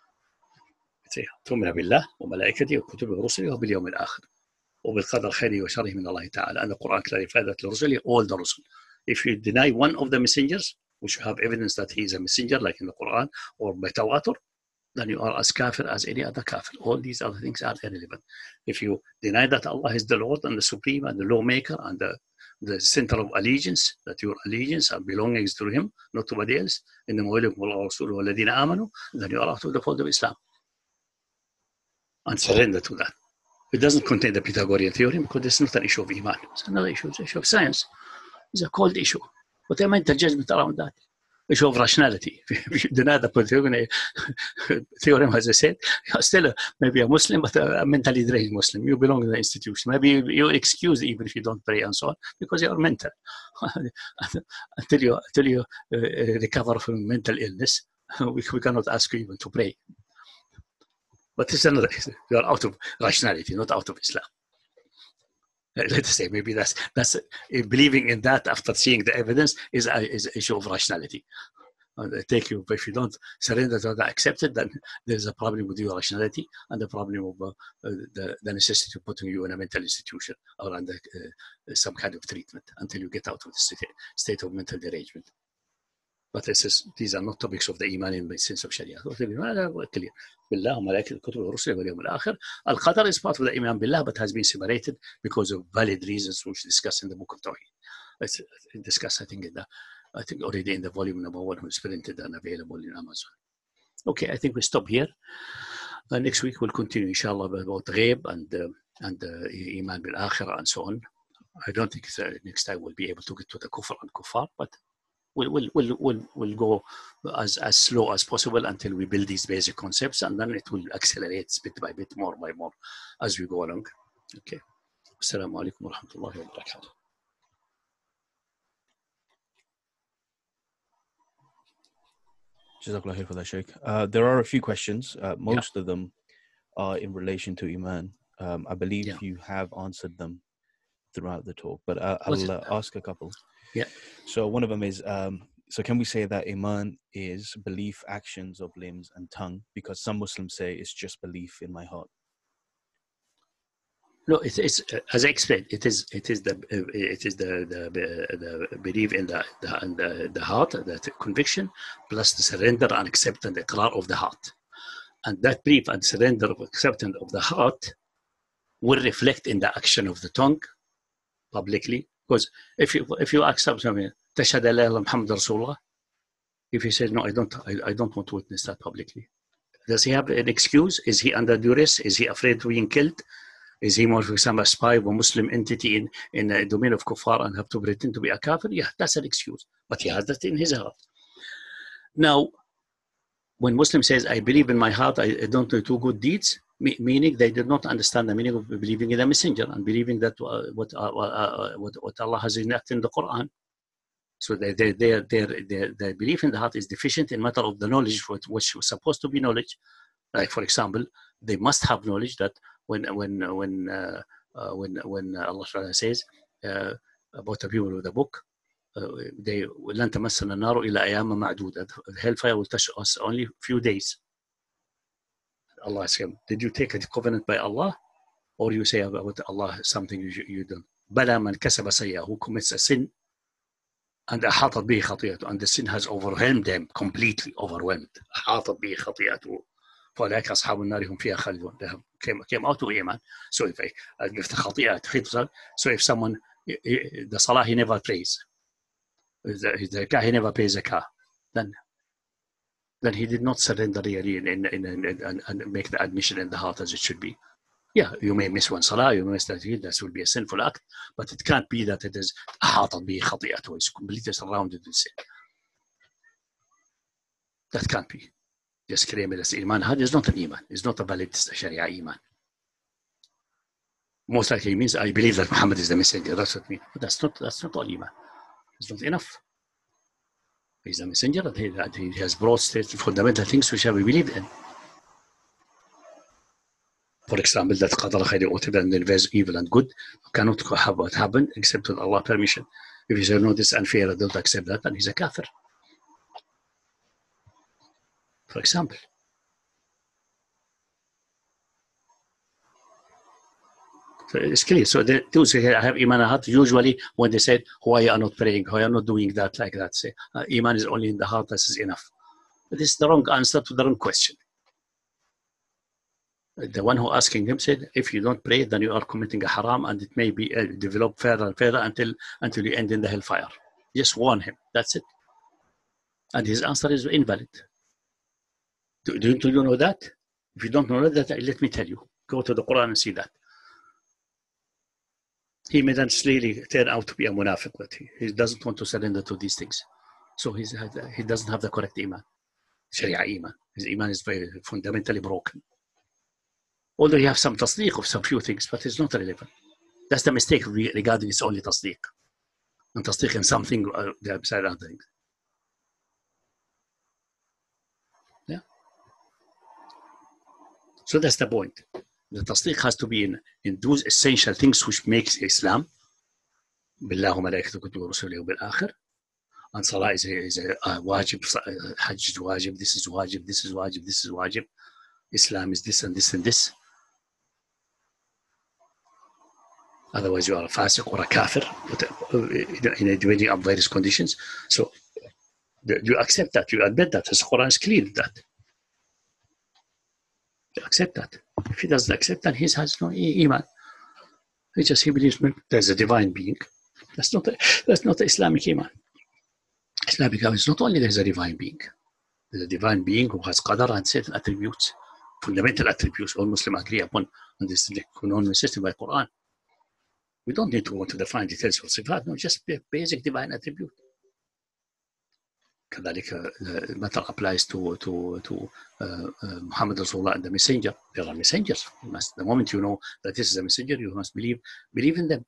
تؤمن بالله وملائكته وكتبه ورسله وباليوم الآخر وبالقدر خيره وشره من الله تعالى. And the Quran clarifies that لرسله, all the Rusul. If you deny one of the messengers, which you have evidence that he is a messenger, like in the Quran or by tawatur, then you are as kafir as any other kafir. All these other things are irrelevant. If you deny that Allah is the Lord and the Supreme and the lawmaker and the center of allegiance, that your allegiance and belongings to Him, not to anybody else, إنما وليكم الله ورسوله والذين آمنوا, then you are out of the fold of Islam. And surrender to that. It doesn't contain the Pythagorean theorem because it's not an issue of Iman. It's another issue. It's an issue of science. It's a cold issue. But I meant the judgment around that. Issue of rationality. If you deny the Pythagorean theorem, as I said, you're still maybe a Muslim, but a mentally drained Muslim. You belong to the institution. Maybe you're excused even if you don't pray and so on, because you're mental. Until you recover from mental illness, we cannot ask you even to pray. But it's another, you are out of rationality, not out of Islam. Let's say maybe that's believing in that after seeing the evidence is an issue of rationality. Take you, if you don't surrender to that, accept it, then there's a problem with your rationality and the problem of the necessity of putting you in a mental institution or under some kind of treatment until you get out of the state of mental derangement. But these are not topics of the Iman in the sense of Sharia. Clear. Billah, Malaikah, Kutub, Rusul, Wal Yawm al-Akhir. Al-Qadar is part of the Iman Billah, but has been separated because of valid reasons which discussed in the Book of Tawheed. It's discussed, I think already in the volume number 1, which is printed and available in Amazon. Okay, I think we stop here. Next week we'll continue, inshallah, about Ghaib and Iman bil-Akhirah and so on. I don't think next time we'll be able to get to the Kufr and Kuffar, but we'll go as slow as possible until we build these basic concepts, and then it will accelerate bit by bit, more by more, as we go along. Okay. Assalamu alaikum wa rahmatullahi wa barakatuh. Jazakallah khair for that, Sheikh. There are a few questions. Most of them are in relation to Iman. I believe you have answered them throughout the talk, but I'll ask a couple. Yeah. So one of them is, so can we say that Iman is belief, actions of limbs and tongue? Because some Muslims say it's just belief in my heart. No, it's as I explained. It is the belief in the heart, the conviction, plus the surrender and acceptance, the iqrar of the heart, and that belief and surrender of acceptance of the heart will reflect in the action of the tongue publicly. Because if you accept something, Tashhad la ilaha illallah Muhammad Rasulullah, if he says no, I don't want to witness that publicly, does he have an excuse? Is he under duress? Is he afraid of being killed? Is he, more for example, a spy of a Muslim entity in a domain of kuffar and have to pretend to be a kafir? Yeah, that's an excuse. But he has that in his heart. Now, when Muslim says, I believe in my heart, I don't do good deeds, meaning they did not understand the meaning of believing in the messenger and believing that what Allah has enacted in the Quran. So their belief in the heart is deficient in matter of the knowledge which was supposed to be knowledge. Like, for example, they must have knowledge that when Allah says about the people of the book, they لن تمسنا النار إلى أيام معدودة. Hellfire will touch us only few days. Allah asks him, did you take a covenant by Allah, or you say about Allah something you don't? بلى من كسب سيئة, who commits a sin and أحاطت به خطيئته, and the sin has overwhelmed them, completely overwhelmed. أحاطت به خطيئته. فأولئك أصحاب النار هم فيها خالدون. They came out of Iman. So if the خطيئة, so if someone the salah he never prays, the zakah he never pays zakah, then he did not surrender really and make the admission in the heart as it should be. Yeah, you may miss one salah, you may miss that will be a sinful act, but it can't be that it is أحاطت به خطيئته, it's completely surrounded with sin. That can't be. Just claim it as iman. That is not an iman. It's not a valid sharia iman. Most likely it means I believe that Muhammad is the messenger. That's what it means. But that's not all iman. It's not enough. He's the messenger and he has brought fundamental things which we believe in. For example, that qadar khayr whatever and there's evil and good cannot have what happened except with Allah's permission. If you say no, this is unfair, I don't accept that, then he's a kafir. For example. So it's clear. So those who have iman heart, usually when they say, why are you not praying, why are you not doing that like that, say, iman is only in the heart, this is enough. But this is the wrong answer to the wrong question. The one who asking him said, if you don't pray, then you are committing a haram and it may be develop further and further until you end in the hellfire. Just warn him. That's it. And his answer is invalid. Do you know that? If you don't know that, let me tell you. Go to the Quran and see that. He may then slowly turn out to be a munafiq, but he doesn't want to surrender to these things. So he doesn't have the correct iman. Sharia iman. His iman is very fundamentally broken. Although he has some tasdeeq of some few things, but it's not relevant. That's the mistake regarding it's only tasdeeq. And tasdeeq in something beside other things. Yeah. So that's the point. The tasdeeq has to be in those essential things which makes Islam. Billah wa malaikatu kutubu rusulihi bil akhir. And salah is a wajib, hajj is wajib, this is wajib, this is wajib, this is wajib. Islam is this and this and this. Otherwise, you are a fasiq or a kafir, depending on various conditions. So, you accept that, you admit that. The Quran is clear that. You accept that. If he doesn't accept that, he has no iman. He believes there's a divine being. That's not the Islamic iman. Islamic iman is not only there's a divine being. There's a divine being who has qadar and certain attributes, fundamental attributes, all Muslims agree upon, and this is known system by Quran. We don't need to go to define details of sifat, no, just basic divine attribute. كذلك matter applies to Muhammad Rasulullah and the messenger. There are messengers. The moment you know that this is a messenger, you must believe in them.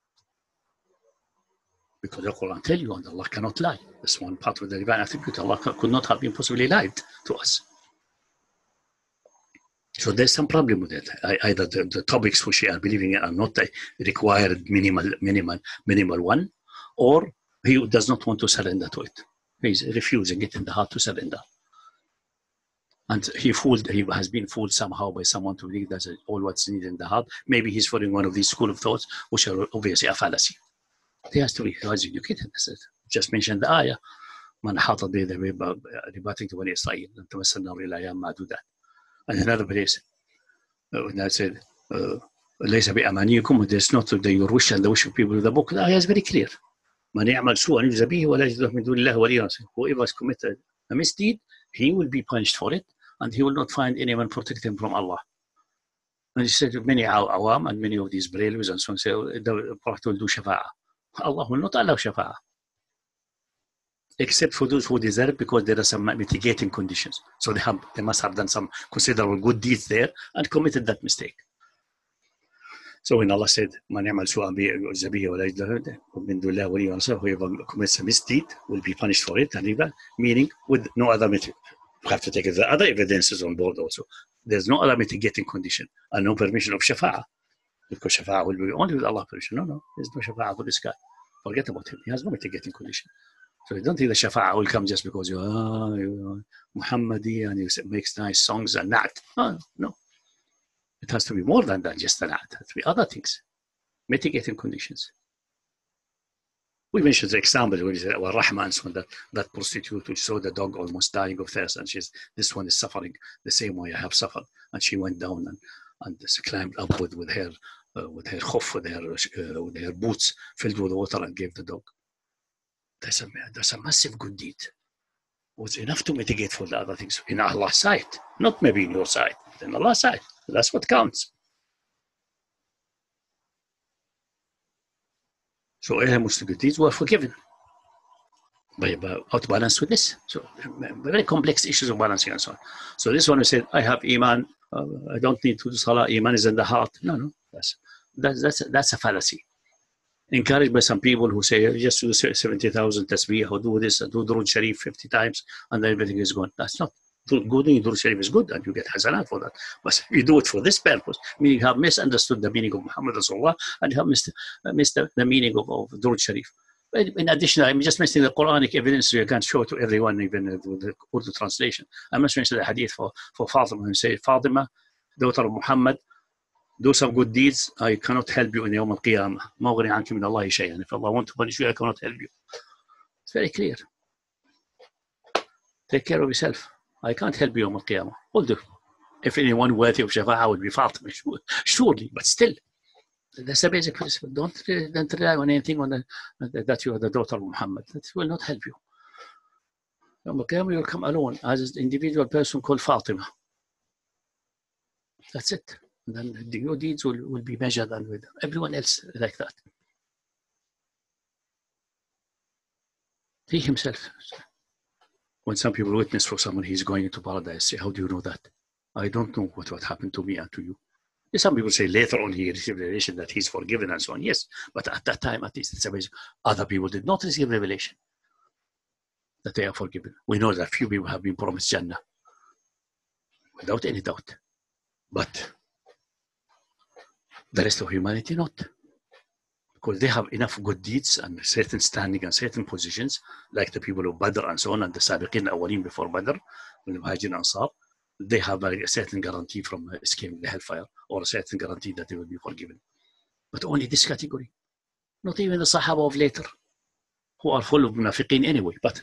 Because the Quran tells you, and Allah cannot lie. That's one part of the divine attribute. Allah could not have been possibly lied to us. So there's some problem with it. Either the topics which we are believing in are not the required minimal one, or he does not want to surrender to it. He's refusing it in the heart to surrender. And he has been fooled somehow by someone to believe that's all what's needed in the heart. Maybe he's following one of these school of thoughts, which are obviously a fallacy. He has to be educated. Just mention the ayah. Man hata bi rebutting to Bani Israel. And another place, when I said, there's not the wish and the wish of people of the book. The ayah is very clear. Whoever has committed a misdeed, he will be punished for it, and he will not find anyone protect him from Allah. And he said many awam and many of these Brahmins and so on say the Prophet will do shafa'ah. Allah will not allow shafa'ah, except for those who deserve, because there are some mitigating conditions. So they must have done some considerable good deeds there and committed that mistake. So when Allah said, whoever commits a misdeed will be punished for it, and meaning with no other mitigating. We have to take the other evidences on board also. There's no other mitigating condition and no permission of shafa'ah, because shafa'ah will be only with Allah's permission. No, there's no shafa'ah for this guy. Forget about him. He has no mitigating condition. So you don't think the shafa'ah will come just because you're Muhammadi and you makes nice songs and that. No. It has to be more than that, just that. It has to be other things, mitigating conditions. We mentioned the example where Rahman, that prostitute who saw the dog almost dying of thirst, and this one is suffering the same way I have suffered, and she went down and climbed up with her with her khuf, with their boots filled with water and gave the dog. That's a massive good deed. It was enough to mitigate for the other things in Allah's sight, not maybe in your sight, but in Allah's sight. That's what counts. So all Muslim good deeds were forgiven by outbalanced with this. So very complex issues of balancing and so on. So this one we said, I have Iman, I don't need to do Salah, Iman is in the heart. No, that's a fallacy. Encouraged by some people who say, just do 70,000 tasbih, or do this, and do Durud Sharif 50 times, and then everything is gone. That's not good. Durud Sharif is good, and you get hasanat for that. But you do it for this purpose, meaning you have misunderstood the meaning of Muhammad Rasulullah, and you have missed the meaning of Durud Sharif. In addition, I'm just mentioning the Quranic evidence, so you can't show it to everyone, even with the Urdu translation. I'm just mentioning the hadith for Fatima, who say, Fatima, daughter of Muhammad, do some good deeds, I cannot help you in Yawm al-Qiyamah. ما أغني عنك من الله شيئا. If Allah wants to punish you, I cannot help you. It's very clear. Take care of yourself. I can't help you Yawm al-Qiyamah. Although, if anyone worthy of Shafa'ah would be Fatima, surely, but still. That's the basic principle. Don't rely on anything that you are the daughter of Muhammad. That will not help you. Yawm al-Qiyamah, you will come alone as an individual person called Fatima. That's it. Then your deeds will be measured and with everyone else like that. He himself, when some people witness for someone, he's going into paradise, say, how do you know that? I don't know what happened to me and to you. Some people say later on he received revelation that he's forgiven and so on. Yes, but at that time, at least, it's amazing. Other people did not receive revelation that they are forgiven. We know that few people have been promised Jannah, without any doubt. But the rest of humanity not, because they have enough good deeds and certain standing and certain positions, like the people of Badr and so on, and the Sabiqin Awwaleen before Badr, the Muhajir Ansar. They have a certain guarantee from escaping the hellfire, or a certain guarantee that they will be forgiven. But only this category, not even the Sahaba of later, who are full of munafiqeen anyway. But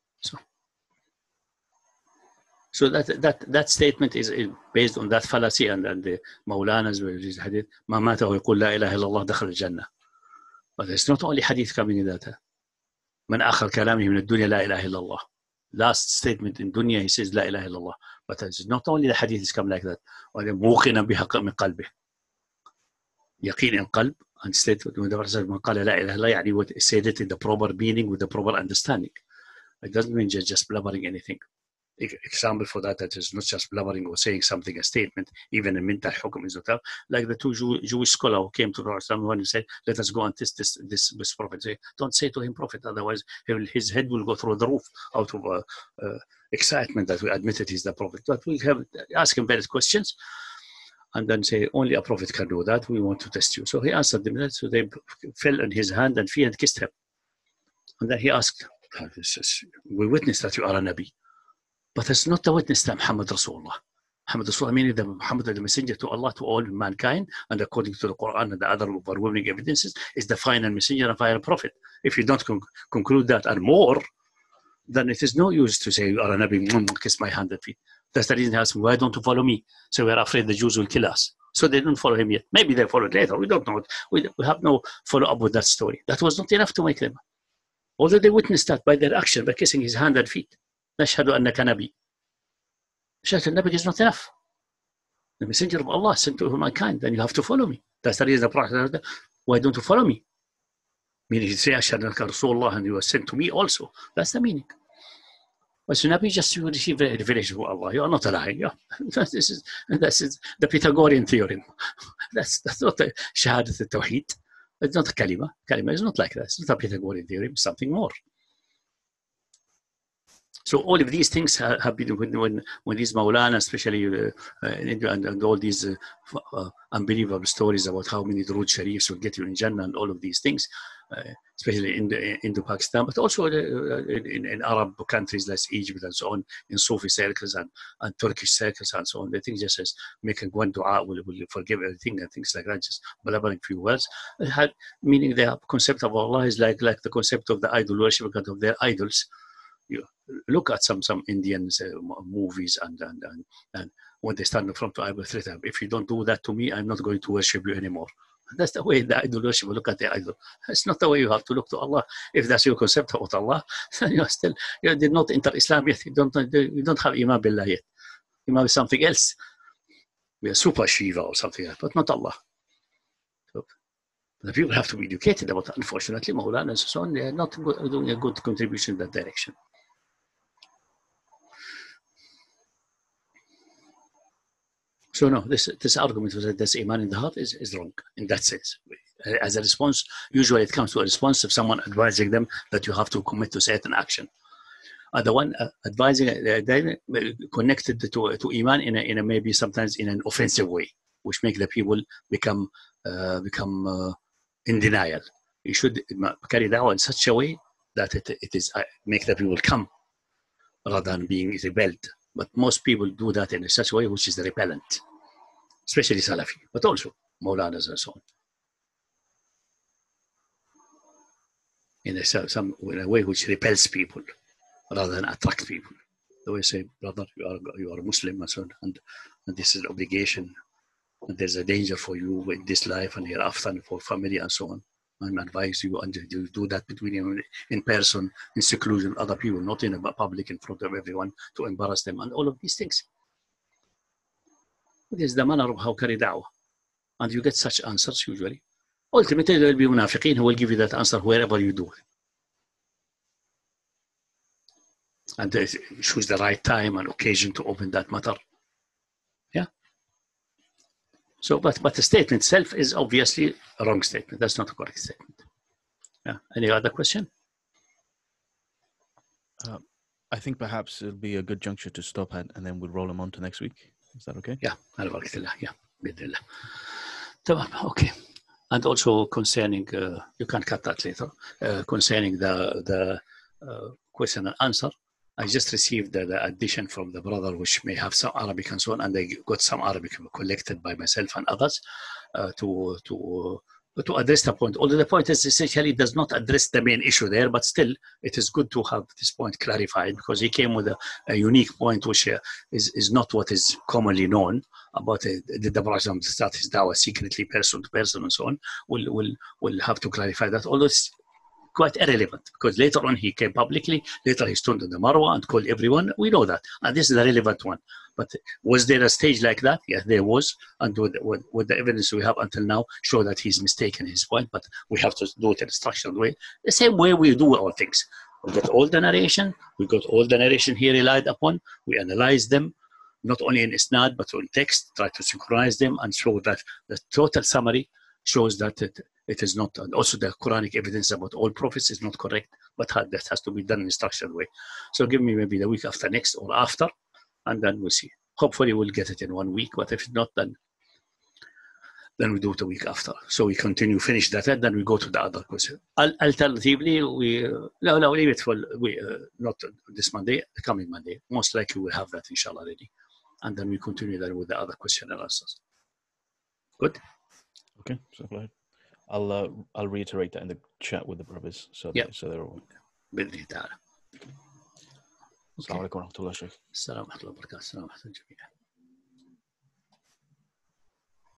so that statement is based on that fallacy and the Maulana's hadith, ما مات ويقول لا إله إلا الله دخل الجنة. But there's not only hadith coming in that. من آخر كلامه من الدنيا لا إله إلا الله. Last statement in dunya, he says لا إله إلا الله. But it's not only the hadith is come like that. موقنا بها من قلبه. يقين in qalb, and statement when the Prophet من قال لا إله إلا الله, يعني what said it in the proper meaning with the proper understanding. It doesn't mean just blubbering anything. Example for that is not just blubbering or saying something, a statement, even a mental hukum is not like the two Jewish scholars who came to someone and said, let us go and test this prophet. Say, don't say to him prophet, otherwise his head will go through the roof out of excitement that we admitted he's the prophet. But we have ask him various questions and then say, only a prophet can do that. We want to test you. So he answered them that. So they fell in his hand and feet and kissed him. And then he asked, we witness that you are a Nabi. But it's not the witness that Muhammad Rasulullah. Muhammad Rasulullah, meaning that Muhammad is the messenger to Allah, to all mankind, and according to the Quran and the other overwhelming evidences, is the final messenger and final prophet. If you don't conclude that and more, then it is no use to say you are a Nabi, kiss my hand and feet. That's the reason he asked, why don't you follow me? So we are afraid the Jews will kill us. So they didn't follow him yet. Maybe they followed later. We don't know. We have no follow-up with that story. That was not enough to make them. Although they witnessed that by their action, by kissing his hand and feet. نشهد أنك نبي. شهادة النبي is not enough. The messenger of Allah sent to mankind, then you have to follow me. That's the reason the Prophet said, why don't you follow me? Meaning he say, أشهد أنك رسول الله, and you are sent to me also. That's the meaning. But so Nabi just to receive a revelation from Allah. You are not a liar. Yeah. This is the Pythagorean theorem. That's not the Shahadat al-Tawheed. It's not a kalima. Kalima is not like that. It's not a Pythagorean theorem. It's something more. So all of these things have been when these Maulana, especially and all these unbelievable stories about how many Durud Sharifs will get you in Jannah and all of these things, especially in Pakistan, but also in Arab countries like Egypt and so on, in Sufi circles and Turkish circles and so on. They think just as making one dua will forgive everything and things like that, just blabbering few words. Meaning the concept of Allah is like the concept of the idol worship because of their idols. You look at some Indian movies and when they stand in front of Abu Threat, if you don't do that to me, I'm not going to worship you anymore. That's the way the idol worship will look at the idol. It's not the way you have to look to Allah. If that's your concept about Allah, then you did not enter Islam yet. You don't have Iman Billah yet. Iman is something else. We are super Shiva or something else, but not Allah. So the people have to be educated about it. Unfortunately, Maulana and so on, they are not doing a good contribution in that direction. So no, this argument that there's Iman in the heart is wrong in that sense. As a response, usually it comes to a response of someone advising them that you have to commit to certain action. The one advising connected to Iman in a maybe sometimes in an offensive way, which make the people become in denial. You should carry da'wah in such a way that it is make the people come rather than being rebelled. But most people do that in such a way which is repellent, especially Salafi, but also Maulanas and so on. In a way which repels people rather than attract people. The way say, brother, you are a Muslim and so on, and this is an obligation, and there's a danger for you in this life and hereafter and for family and so on. And advise you, and you do that between you in person, in seclusion, other people, not in a public in front of everyone to embarrass them, and all of these things. This is the manner of how carry da'wah. And you get such answers usually. Ultimately, there will be munafiqeen who will give you that answer wherever you do it. And they choose the right time and occasion to open that matter. Yeah. So, but the statement itself is obviously a wrong statement. That's not a correct statement. Yeah. Any other question? I think perhaps it'll be a good juncture to stop at, and then we'll roll them on to next week. Is that okay? Yeah. Yeah. Okay. And also concerning, you can cut that later, concerning the question and answer. I just received the addition from the brother, which may have some Arabic and so on, and I got some Arabic collected by myself and others to address the point. Although the point is essentially does not address the main issue there, but still it is good to have this point clarified because he came with a unique point which is not what is commonly known about did the Prophet start his dawah secretly, person to person and so on. We'll have to clarify that, although it's quite irrelevant because later on he came publicly, later he stood on the Marwa and called everyone. We know that. And this is the relevant one. But was there a stage like that? Yes, there was. And with the evidence we have until now, show that he's mistaken his point, but we have to do it in a structured way. The same way we do all things. We got all the narration. We got all the narration he relied upon. We analyze them, not only in isnad, but in text, try to synchronize them and show that the total summary shows that it is not, and also the Quranic evidence about all prophets is not correct, but that has to be done in a structured way. So give me maybe the week after next or after, and then we'll see. Hopefully we'll get it in 1 week, but if not, then we do it a week after. So we continue, finish that, and then we go to the other question. Alternatively, no, leave it for not this Monday, the coming Monday. Most likely we'll have that inshallah ready. And then we continue then with the other question and answers. Good? Okay, so go ahead. I'll reiterate that in the chat with the brothers, so they're all. بإذن تعالى. السلام عليكم ورحمة الله. السلام ورحمة الله وبركاته. السلام ورحمة الله جميعا.